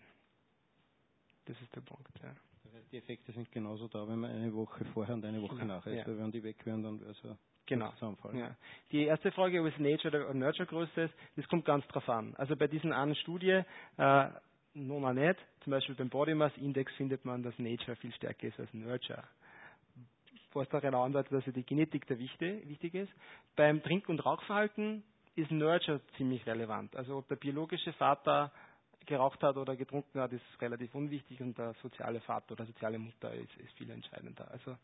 Das ist der Punkt. Ja.
Die Effekte sind genauso da, wenn man eine Woche vorher und eine Woche nachher ist. Weil wenn die weg wären, dann wäre es ja Zusammenfall.
Ja. Die erste Frage, ob es Nature oder Nurture größer ist, das kommt ganz drauf an. Also bei diesen einen Studie, noch nicht, zum Beispiel beim Body Mass Index findet man, dass Nature viel stärker ist als Nurture. Was daran andeutet, dass die Genetik da wichtig ist. Beim Trink- und Rauchverhalten ist Nurture ziemlich relevant. Also ob der biologische Vater geraucht hat oder getrunken hat, ist relativ unwichtig und der soziale Vater oder soziale Mutter ist viel entscheidender. Also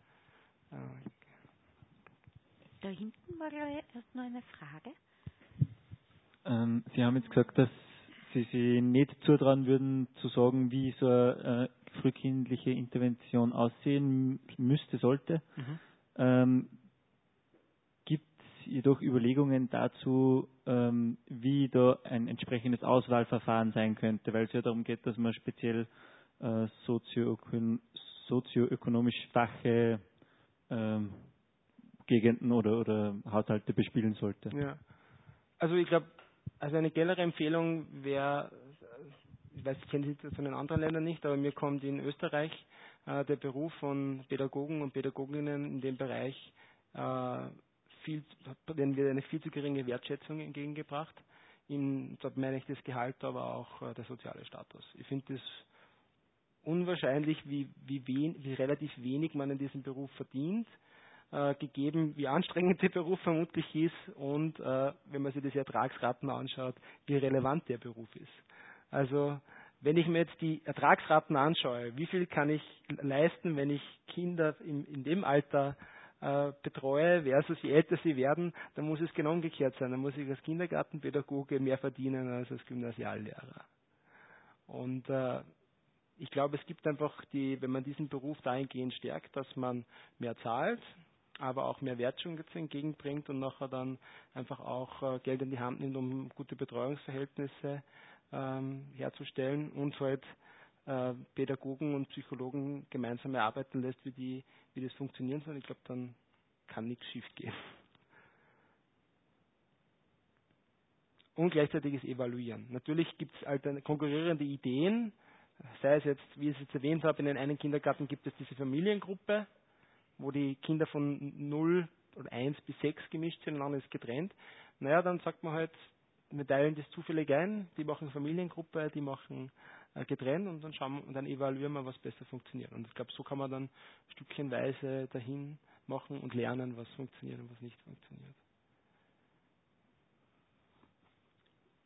da hinten war erst noch eine Frage.
Sie haben jetzt gesagt, dass Sie sich nicht zutrauen würden, zu sagen, wie so eine frühkindliche Intervention aussehen sollte. Gibt es jedoch Überlegungen dazu, wie da ein entsprechendes Auswahlverfahren sein könnte, weil es ja darum geht, dass man speziell sozioökonomisch schwache Gegenden oder Haushalte bespielen sollte.
Ja. Also ich glaube, also eine generelle Empfehlung wäre, ich weiß, ich kenne die Situation in anderen Ländern nicht, aber mir kommt in Österreich der Beruf von Pädagogen und Pädagoginnen in dem Bereich denen wird eine viel zu geringe Wertschätzung entgegengebracht. Dort meine ich das Gehalt, aber auch der soziale Status. Ich finde es unwahrscheinlich, wie relativ wenig man in diesem Beruf verdient, gegeben, wie anstrengend der Beruf vermutlich ist und wenn man sich die Ertragsraten anschaut, wie relevant der Beruf ist. Also wenn ich mir jetzt die Ertragsraten anschaue, wie viel kann ich leisten, wenn ich Kinder in dem Alter betreue versus je älter sie werden, dann muss es genau umgekehrt sein. Dann muss ich als Kindergartenpädagoge mehr verdienen als als Gymnasiallehrer. Und ich glaube, es gibt einfach wenn man diesen Beruf dahingehend stärkt, dass man mehr zahlt, aber auch mehr Wertschätzung entgegenbringt und nachher dann einfach auch Geld in die Hand nimmt, um gute Betreuungsverhältnisse herzustellen und halt Pädagogen und Psychologen gemeinsam erarbeiten lässt, wie das funktionieren soll. Ich glaube, dann kann nichts schief gehen. Und gleichzeitiges Evaluieren. Natürlich gibt es konkurrierende Ideen, sei es jetzt, wie ich es jetzt erwähnt habe, in den einen Kindergarten gibt es diese Familiengruppe, wo die Kinder von 0 oder 1 bis 6 gemischt sind und dann ist getrennt. Naja, dann sagt man halt, wir teilen das zufällig ein, die machen Familiengruppe, die machen getrennt und dann evaluieren wir, was besser funktioniert. Und ich glaube, so kann man dann stückchenweise dahin machen und lernen, was funktioniert und was nicht funktioniert.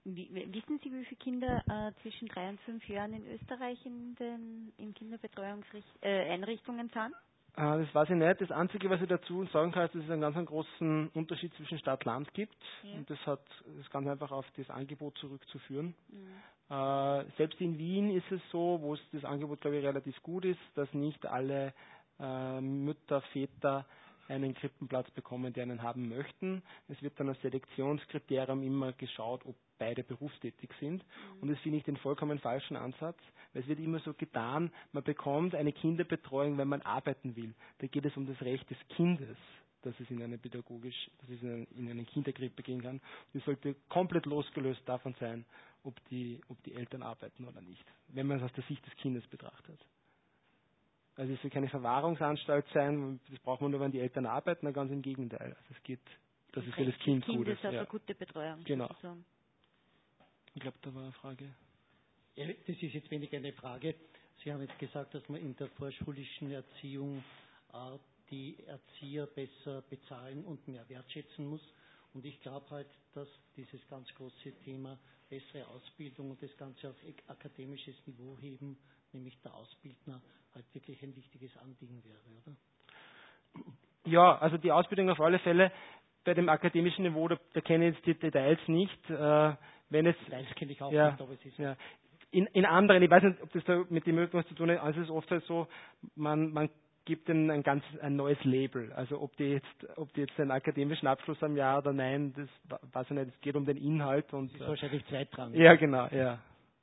Wissen Sie, wie viele Kinder zwischen 3 und 5 Jahren in Österreich in Kinderbetreuungseinrichtungen sind?
Das weiß ich nicht. Das Einzige, was ich dazu sagen kann, ist, dass es einen ganz großen Unterschied zwischen Stadt-Land gibt.
Ja.
Und das ist ganz einfach auf das Angebot zurückzuführen.
Mhm.
Selbst in Wien ist es so, wo das Angebot, glaube ich, relativ gut ist, dass nicht alle Mütter, Väter einen Krippenplatz bekommen, die einen haben möchten. Es wird dann als Selektionskriterium immer geschaut, ob beide berufstätig sind. Und das finde ich den vollkommen falschen Ansatz, weil es wird immer so getan, man bekommt eine Kinderbetreuung, wenn man arbeiten will. Da geht es um das Recht des Kindes, dass es in eine in eine Kinderkrippe gehen kann. Und es sollte komplett losgelöst davon sein, ob die Eltern arbeiten oder nicht, wenn man es aus der Sicht des Kindes betrachtet. Also es soll keine Verwahrungsanstalt sein, das braucht man nur, wenn die Eltern arbeiten, ganz im Gegenteil. Also es geht, dass es für das Kind gut ist.
Auf eine gute Betreuung.
Genau.
Sozusagen.
Ich glaube, da war eine Frage.
Ja, das ist jetzt weniger eine Frage. Sie haben jetzt gesagt, dass man in der vorschulischen Erziehung die Erzieher besser bezahlen und mehr wertschätzen muss. Und ich glaube halt, dass dieses ganz große Thema bessere Ausbildung und das Ganze auf akademisches Niveau heben, nämlich der Ausbildner, halt wirklich ein wichtiges Anliegen wäre, oder?
Ja, also die Ausbildung auf alle Fälle. Bei dem akademischen Niveau, da kenne ich jetzt die Details nicht. Wenn es,
Details kenne ich auch
ja,
nicht, aber es ist...
Ja. In anderen, ich weiß nicht, ob das da mit dem was zu tun hat, also es ist oft so, man gibt ihnen ein neues Label. Also ob die jetzt einen akademischen Abschluss haben, ja oder nein, das weiß ich nicht. Es geht um den Inhalt und
das ist wahrscheinlich zweitrangig.
Ja, genau, ja.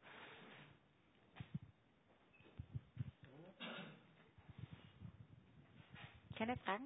Keine Fragen?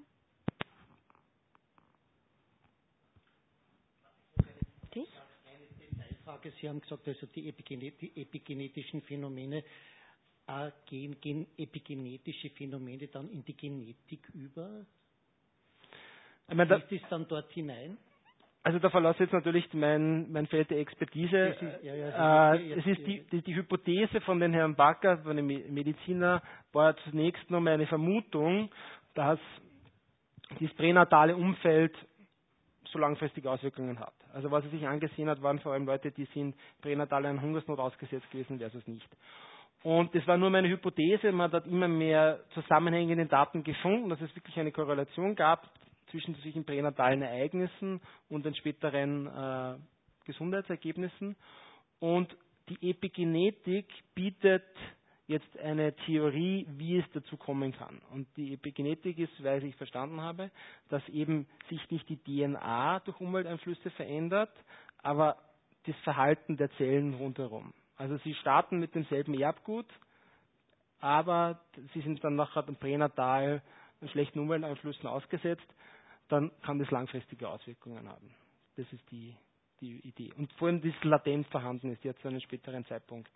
Dich?
Eine Detailfrage. Sie haben gesagt, also die epigenetischen Phänomene, gehen epigenetische Phänomene dann in die Genetik über? Fließt es dann dort hinein?
Also da verlasse ich jetzt natürlich mein Feld der Expertise. Es ist die Hypothese von den Herrn Backer, von dem Mediziner, war zunächst nur eine Vermutung, dass das pränatale Umfeld so langfristige Auswirkungen hat. Also was er sich angesehen hat, waren vor allem Leute, die sind pränatal einer Hungersnot ausgesetzt gewesen versus nicht. Und das war nur meine Hypothese, man hat immer mehr Zusammenhänge in den Daten gefunden, dass es wirklich eine Korrelation gab zwischen solchen pränatalen Ereignissen und den späteren Gesundheitsergebnissen. Und die Epigenetik bietet jetzt eine Theorie, wie es dazu kommen kann. Und die Epigenetik ist, weil ich verstanden habe, dass eben sich nicht die DNA durch Umwelteinflüsse verändert, aber das Verhalten der Zellen rundherum. Also sie starten mit demselben Erbgut, aber sie sind dann nachher pränatal schlechten Umwelteinflüssen ausgesetzt, dann kann das langfristige Auswirkungen haben. Das ist die Idee. Und vor allem, das latent vorhanden ist, jetzt zu einem späteren Zeitpunkt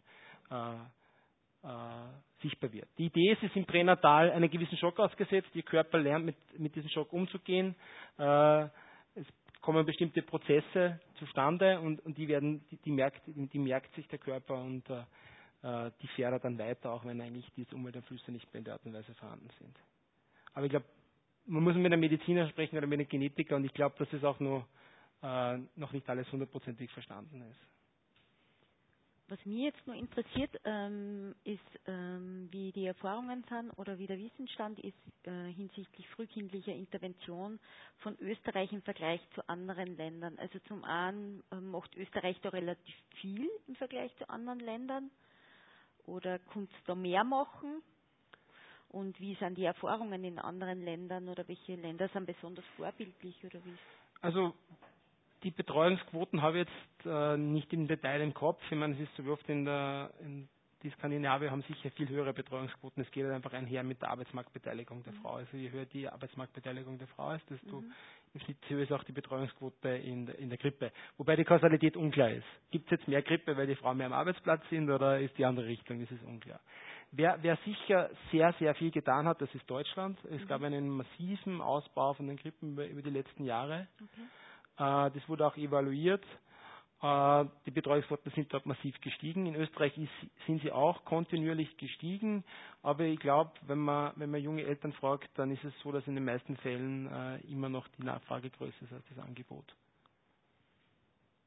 sichtbar wird. Die Idee ist, sie sind pränatal einen gewissen Schock ausgesetzt, ihr Körper lernt mit diesem Schock umzugehen, es kommen bestimmte Prozesse zustande und die merkt sich der Körper und die fährt er dann weiter, auch wenn eigentlich diese Umwelteinflüsse nicht mehr in der Art und Weise vorhanden sind. Aber ich glaube, man muss mit einem Mediziner sprechen oder mit einem Genetiker und ich glaube, dass es auch noch nicht alles hundertprozentig verstanden ist.
Was mich jetzt nur interessiert, ist, wie die Erfahrungen sind oder wie der Wissensstand ist hinsichtlich frühkindlicher Intervention von Österreich im Vergleich zu anderen Ländern. Also zum einen macht Österreich da relativ viel im Vergleich zu anderen Ländern oder könnte es da mehr machen? Und wie sind die Erfahrungen in anderen Ländern oder welche Länder sind besonders vorbildlich oder wie?
Also die Betreuungsquoten habe ich jetzt nicht im Detail im Kopf. Ich meine, es ist so wie oft die Skandinavier haben sicher viel höhere Betreuungsquoten. Es geht halt einfach einher mit der Arbeitsmarktbeteiligung der Frau. Also je höher die Arbeitsmarktbeteiligung der Frau ist, desto im Schnitt höher ist auch die Betreuungsquote in der Krippe. Wobei die Kausalität unklar ist. Gibt es jetzt mehr Krippe, weil die Frauen mehr am Arbeitsplatz sind oder ist die andere Richtung? Das ist unklar. Wer sicher sehr, sehr viel getan hat, das ist Deutschland. Es gab einen massiven Ausbau von den Krippen über die letzten Jahre.
Okay.
Das wurde auch evaluiert. Die Betreuungsquoten sind dort massiv gestiegen. In Österreich sind sie auch kontinuierlich gestiegen. Aber ich glaube, wenn man junge Eltern fragt, dann ist es so, dass in den meisten Fällen immer noch die Nachfrage größer ist als das Angebot.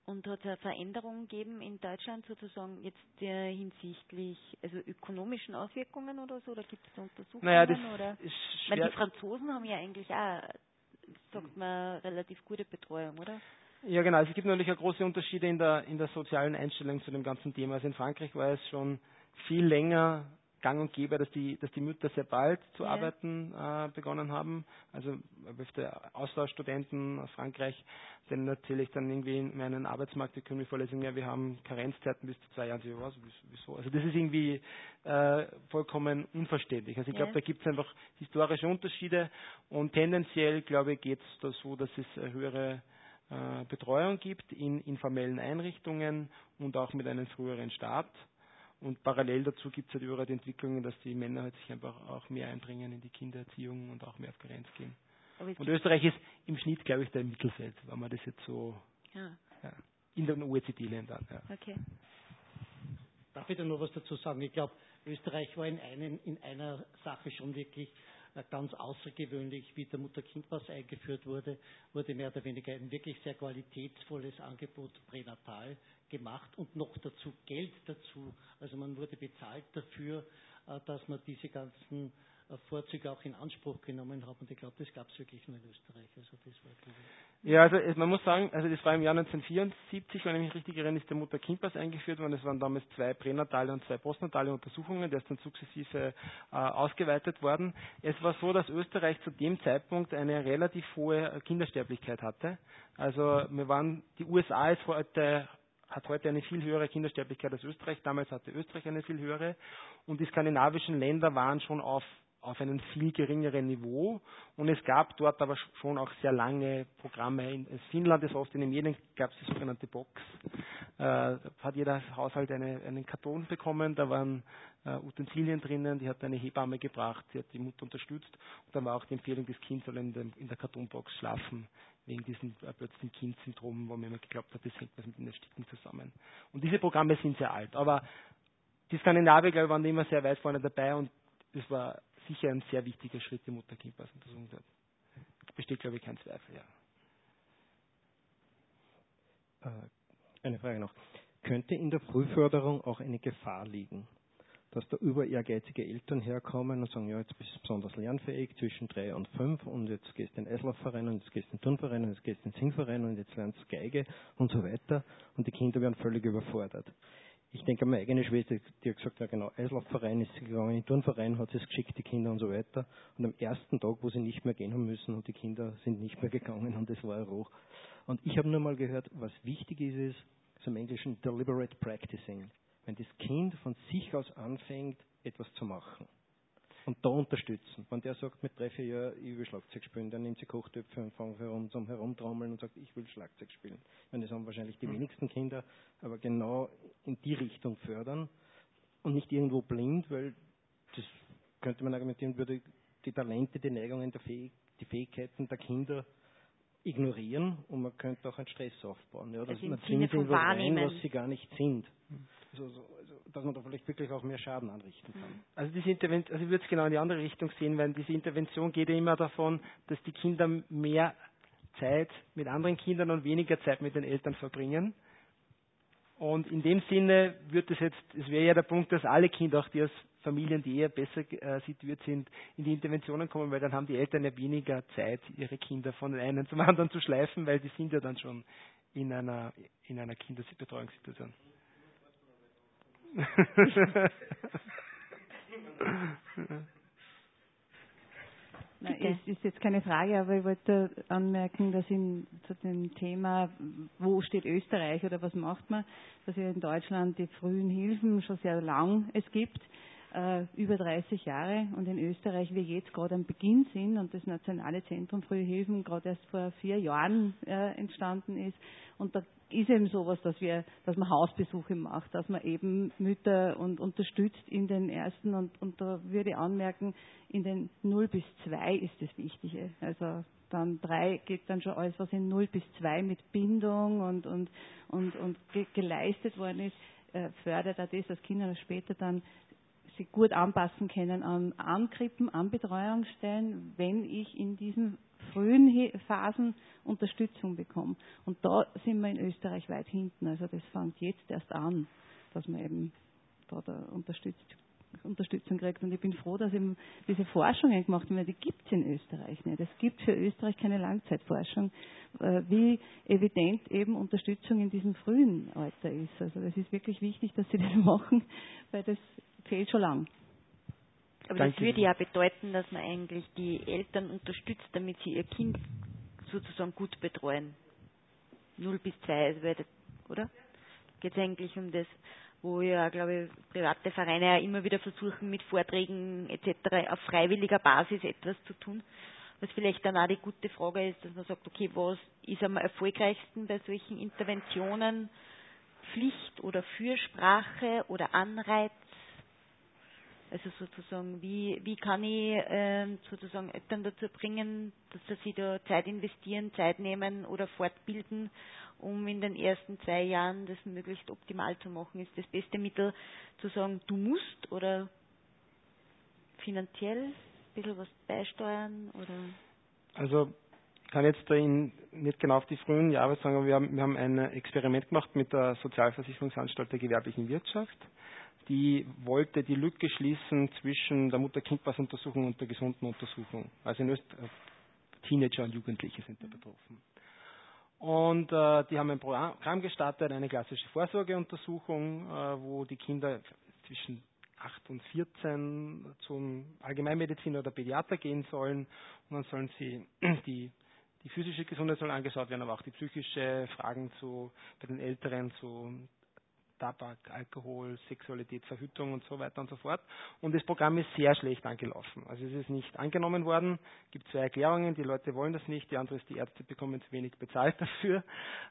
Und hat es eine Veränderung gegeben in Deutschland sozusagen jetzt hinsichtlich also ökonomischen Auswirkungen oder so? Oder gibt es da Untersuchungen?
Naja, das
oder?
ist
Weil
schwer.
die Franzosen haben ja eigentlich auch, sagt man, relativ gute Betreuung, oder?
Ja, genau. Also es gibt natürlich auch große Unterschiede in der sozialen Einstellung zu dem ganzen Thema. Also in Frankreich war es schon viel länger gang und gäbe, dass die Mütter sehr bald zu arbeiten begonnen haben. Also öfter Austauschstudenten aus Frankreich, denen erzähle ich dann irgendwie in meinen Arbeitsmarktökonomie-Vorlesungen, ja, wir haben Karenzzeiten bis zu 2 Jahren. So, was, wieso? Also das ist irgendwie vollkommen unverständlich. Also ich glaube, da gibt es einfach historische Unterschiede und tendenziell, glaube ich, geht es da so, dass es eine höhere Betreuung gibt in informellen Einrichtungen und auch mit einem früheren Start. Und parallel dazu gibt es halt überall die Entwicklungen, dass die Männer halt sich einfach auch mehr einbringen in die Kindererziehung und auch mehr auf Karenz gehen. Und Österreich ist im Schnitt, glaube ich, da im Mittelfeld, wenn man das jetzt so in den OECD-Ländern. Ja.
Okay.
Darf ich da noch was dazu sagen? Ich glaube, Österreich war in einer Sache schon wirklich ganz außergewöhnlich, wie der Mutter-Kind-Pass eingeführt wurde mehr oder weniger ein wirklich sehr qualitätsvolles Angebot pränatal gemacht und noch dazu Geld dazu. Also man wurde bezahlt dafür, dass man diese ganzen Vorzüge auch in Anspruch genommen hat. Und ich glaube, das gab es wirklich nur in Österreich. Also das war,
ja, also man muss sagen, also das war im Jahr 1974, wenn ich mich richtig erinnere, ist der Mutter-Kind-Pass eingeführt worden. Es waren damals 2 pränatale und 2 postnatale Untersuchungen, der ist dann sukzessive ausgeweitet worden. Es war so, dass Österreich zu dem Zeitpunkt eine relativ hohe Kindersterblichkeit hatte. Also die USA hat heute eine viel höhere Kindersterblichkeit als Österreich. Damals hatte Österreich eine viel höhere. Und die skandinavischen Länder waren schon auf einem viel geringeren Niveau. Und es gab dort aber schon auch sehr lange Programme. In Finnland ist oft in den Medien gab es die sogenannte Box. Hat jeder Haushalt einen Karton bekommen. Da waren Utensilien drinnen. Die hat eine Hebamme gebracht. Die hat die Mutter unterstützt. Und dann war auch die Empfehlung, das Kind soll in der Kartonbox schlafen. Wegen diesem plötzlichen Kind-Syndrom, wo man immer geglaubt hat, das hängt was mit den Ersticken zusammen. Und diese Programme sind sehr alt. Aber die Skandinavier, glaube ich, waren immer sehr weit vorne dabei und das war sicher ein sehr wichtiger Schritt, die Mutter-Kind-Pass-Untersuchung. Besteht, glaube ich, kein Zweifel. Ja.
Eine Frage noch. Könnte in der Frühförderung auch eine Gefahr liegen, dass da über ehrgeizige Eltern herkommen und sagen, ja, jetzt bist du besonders lernfähig zwischen 3 und 5 und jetzt gehst du in den Eislaufverein und jetzt gehst du in den Turnverein und jetzt gehst du in den Singverein und jetzt lernst du Geige und so weiter und die Kinder werden völlig überfordert. Ich denke an meine eigene Schwester, die hat gesagt, ja genau, Eislaufverein ist sie gegangen, in den Turnverein hat sie es geschickt, die Kinder und so weiter. Und am ersten Tag, wo sie nicht mehr gehen haben müssen und die Kinder sind nicht mehr gegangen und das war ein Ruch. Und ich habe nur mal gehört, was wichtig ist so im Englischen deliberate practicing. Wenn das Kind von sich aus anfängt, etwas zu machen und da unterstützen. Wenn der sagt, mit 3, 4 Jahren, ich will Schlagzeug spielen, dann nimmt sie Kochtöpfe und fängt zum Herumtrommeln und sagt, ich will Schlagzeug spielen. Ich meine, das haben wahrscheinlich die wenigsten Kinder, aber genau in die Richtung fördern und nicht irgendwo blind, weil das könnte man argumentieren, würde die Talente, die Neigungen, die Fähigkeiten der Kinder ignorieren und man könnte auch einen Stress aufbauen. Ja, dass man zwingt sie rein, was sie gar nicht sind. Also, dass man da vielleicht wirklich auch mehr Schaden anrichten kann.
Also diese Intervention, also ich würde es genau in die andere Richtung sehen, weil diese Intervention geht ja immer davon, dass die Kinder mehr Zeit mit anderen Kindern und weniger Zeit mit den Eltern verbringen. Und in dem Sinne es wäre ja der Punkt, dass alle Kinder, auch die aus Familien, die eher besser situiert sind, in die Interventionen kommen, weil dann haben die Eltern ja weniger Zeit, ihre Kinder von den einen zum anderen zu schleifen, weil die sind ja dann schon in einer Kinderbetreuungssituation.
Nein, es ist jetzt keine Frage, aber ich wollte anmerken, dass zu dem Thema, wo steht Österreich oder was macht man, dass ja in Deutschland die frühen Hilfen schon sehr lang es gibt, über 30 Jahre, und in Österreich wir jetzt gerade am Beginn sind und das Nationale Zentrum Frühe Hilfen gerade erst vor 4 Jahren entstanden ist, und da ist eben sowas, dass man Hausbesuche macht, dass man eben Mütter und unterstützt in den ersten, und da würde ich anmerken, in den 0 bis 2 ist das Wichtige. Also dann 3 geht dann schon alles, was in 0 bis 2 mit Bindung und geleistet worden ist, fördert auch das, dass Kinder später dann sich gut anpassen können an Krippen, an Betreuungsstellen, wenn ich in diesem frühen Phasen Unterstützung bekommen. Und da sind wir in Österreich weit hinten. Also das fängt jetzt erst an, dass man eben da Unterstützung kriegt. Und ich bin froh, dass eben diese Forschungen gemacht werden, die gibt es in Österreich nicht. Es gibt für Österreich keine Langzeitforschung, wie evident eben Unterstützung in diesem frühen Alter ist. Also das ist wirklich wichtig, dass sie das machen, weil das fehlt schon lang.
Aber das würde ja bedeuten, dass man eigentlich die Eltern unterstützt, damit sie ihr Kind sozusagen gut betreuen. 0 bis 2, also oder? Geht es eigentlich um das, wo ja, glaube ich, private Vereine ja immer wieder versuchen, mit Vorträgen etc. auf freiwilliger Basis etwas zu tun. Was vielleicht dann auch die gute Frage ist, dass man sagt, okay, was ist am erfolgreichsten bei solchen Interventionen? Pflicht oder Fürsprache oder Anreiz? Also sozusagen, wie kann ich sozusagen Eltern dazu bringen, dass sie da Zeit investieren, Zeit nehmen oder fortbilden, um in den ersten 2 Jahren das möglichst optimal zu machen? Ist das beste Mittel zu sagen, du musst oder finanziell ein bisschen was beisteuern? Oder?
Also ich kann jetzt da nicht genau auf die frühen Jahre sagen, aber wir haben ein Experiment gemacht mit der Sozialversicherungsanstalt der gewerblichen Wirtschaft. Die wollte die Lücke schließen zwischen der Mutter-Kind-Pass-Untersuchung und der gesunden Untersuchung. Also in Österreich Teenager und Jugendliche sind da betroffen. Und die haben ein Programm gestartet, eine klassische Vorsorgeuntersuchung, wo die Kinder zwischen 8 und 14 zum Allgemeinmediziner oder Pädiater gehen sollen. Und dann sollen sie die physische Gesundheit soll angeschaut werden, aber auch die psychische, Fragen bei den Älteren zu Tabak, Alkohol, Sexualität, Verhütung und so weiter und so fort. Und das Programm ist sehr schlecht angelaufen. Also es ist nicht angenommen worden. Es gibt 2 Erklärungen. Die Leute wollen das nicht. Die andere ist, die Ärzte bekommen zu wenig bezahlt dafür.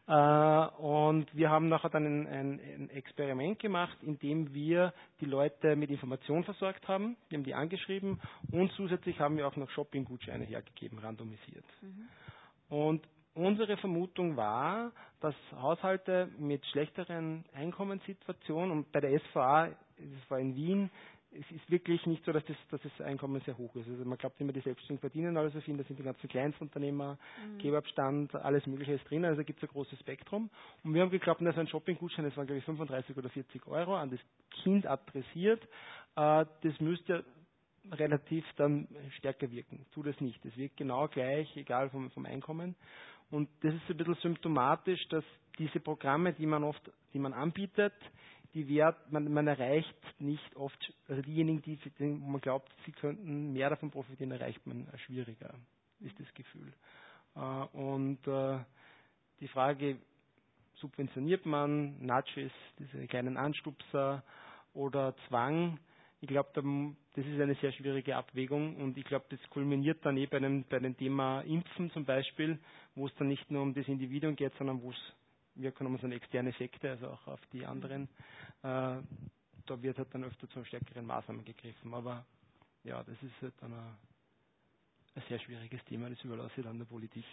Und wir haben nachher dann ein Experiment gemacht, in dem wir die Leute mit Informationen versorgt haben. Wir haben die angeschrieben und zusätzlich haben wir auch noch Shopping-Gutscheine hergegeben, randomisiert. Und unsere Vermutung war, dass Haushalte mit schlechteren Einkommenssituationen, und bei der SVA, das war in Wien, es ist wirklich nicht so, dass das Einkommen sehr hoch ist. Also man glaubt immer, die Selbstständigen verdienen alles so viel, da sind die ganzen Kleinstunternehmer, Kebabstand, alles Mögliche ist drin, also gibt es ein großes Spektrum. Und wir haben geglaubt, dass ein Shoppinggutschein, das waren glaube ich 35 oder 40 Euro, an das Kind adressiert, das müsste relativ dann stärker wirken. Tut es nicht. Es wirkt genau gleich, egal vom Einkommen. Und das ist ein bisschen symptomatisch, dass diese Programme, die man anbietet, man erreicht nicht oft, also diejenigen, wo man glaubt, sie könnten mehr davon profitieren, erreicht man schwieriger, ist das Gefühl. Und die Frage, subventioniert man Nudges, diese kleinen Anstupser oder Zwang, ich glaube, das ist eine sehr schwierige Abwägung und ich glaube, das kulminiert dann bei dem Thema Impfen zum Beispiel, wo es dann nicht nur um das Individuum geht, sondern wir können so eine externe Effekte, also auch auf die anderen, da wird halt dann öfter zu stärkeren Maßnahmen gegriffen. Aber ja, das ist halt dann ein sehr schwieriges Thema, das überlasse ich dann der Politik.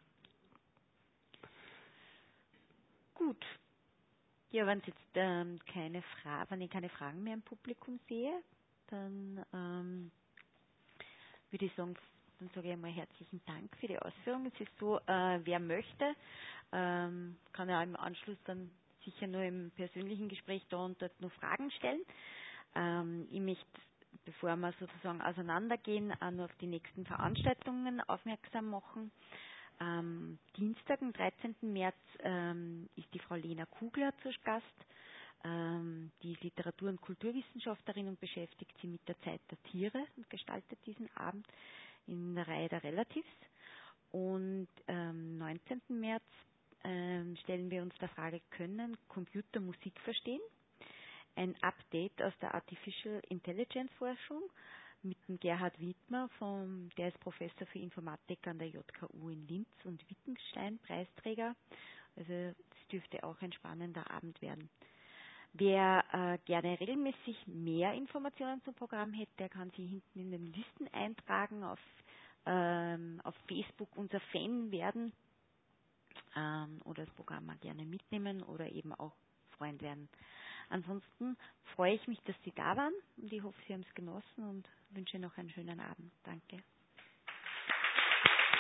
Gut. Ja, wenn jetzt wenn ich keine Fragen mehr im Publikum sehe, dann würde ich sagen, dann sage ich einmal herzlichen Dank für die Ausführungen. Es ist so, wer möchte, kann ja im Anschluss dann sicher nur im persönlichen Gespräch da und dort noch Fragen stellen. Ich möchte, bevor wir sozusagen auseinandergehen, auch noch auf die nächsten Veranstaltungen aufmerksam machen. Dienstag, am 13. März, ist die Frau Lena Kugler zu Gast. Die ist Literatur- und Kulturwissenschaftlerin und beschäftigt sich mit der Zeit der Tiere und gestaltet diesen Abend in der Reihe der Relatives. Und am 19. März stellen wir uns der Frage, können Computer Musik verstehen? Ein Update aus der Artificial Intelligence Forschung mit dem Gerhard Wittmer, der ist Professor für Informatik an der JKU in Linz und Wittgenstein-Preisträger. Also das dürfte auch ein spannender Abend werden. Wer gerne regelmäßig mehr Informationen zum Programm hätte, der kann sich hinten in den Listen eintragen, auf Facebook unser Fan werden oder das Programm auch gerne mitnehmen oder eben auch Freund werden. Ansonsten freue ich mich, dass Sie da waren und ich hoffe, Sie haben es genossen und wünsche noch einen schönen Abend. Danke.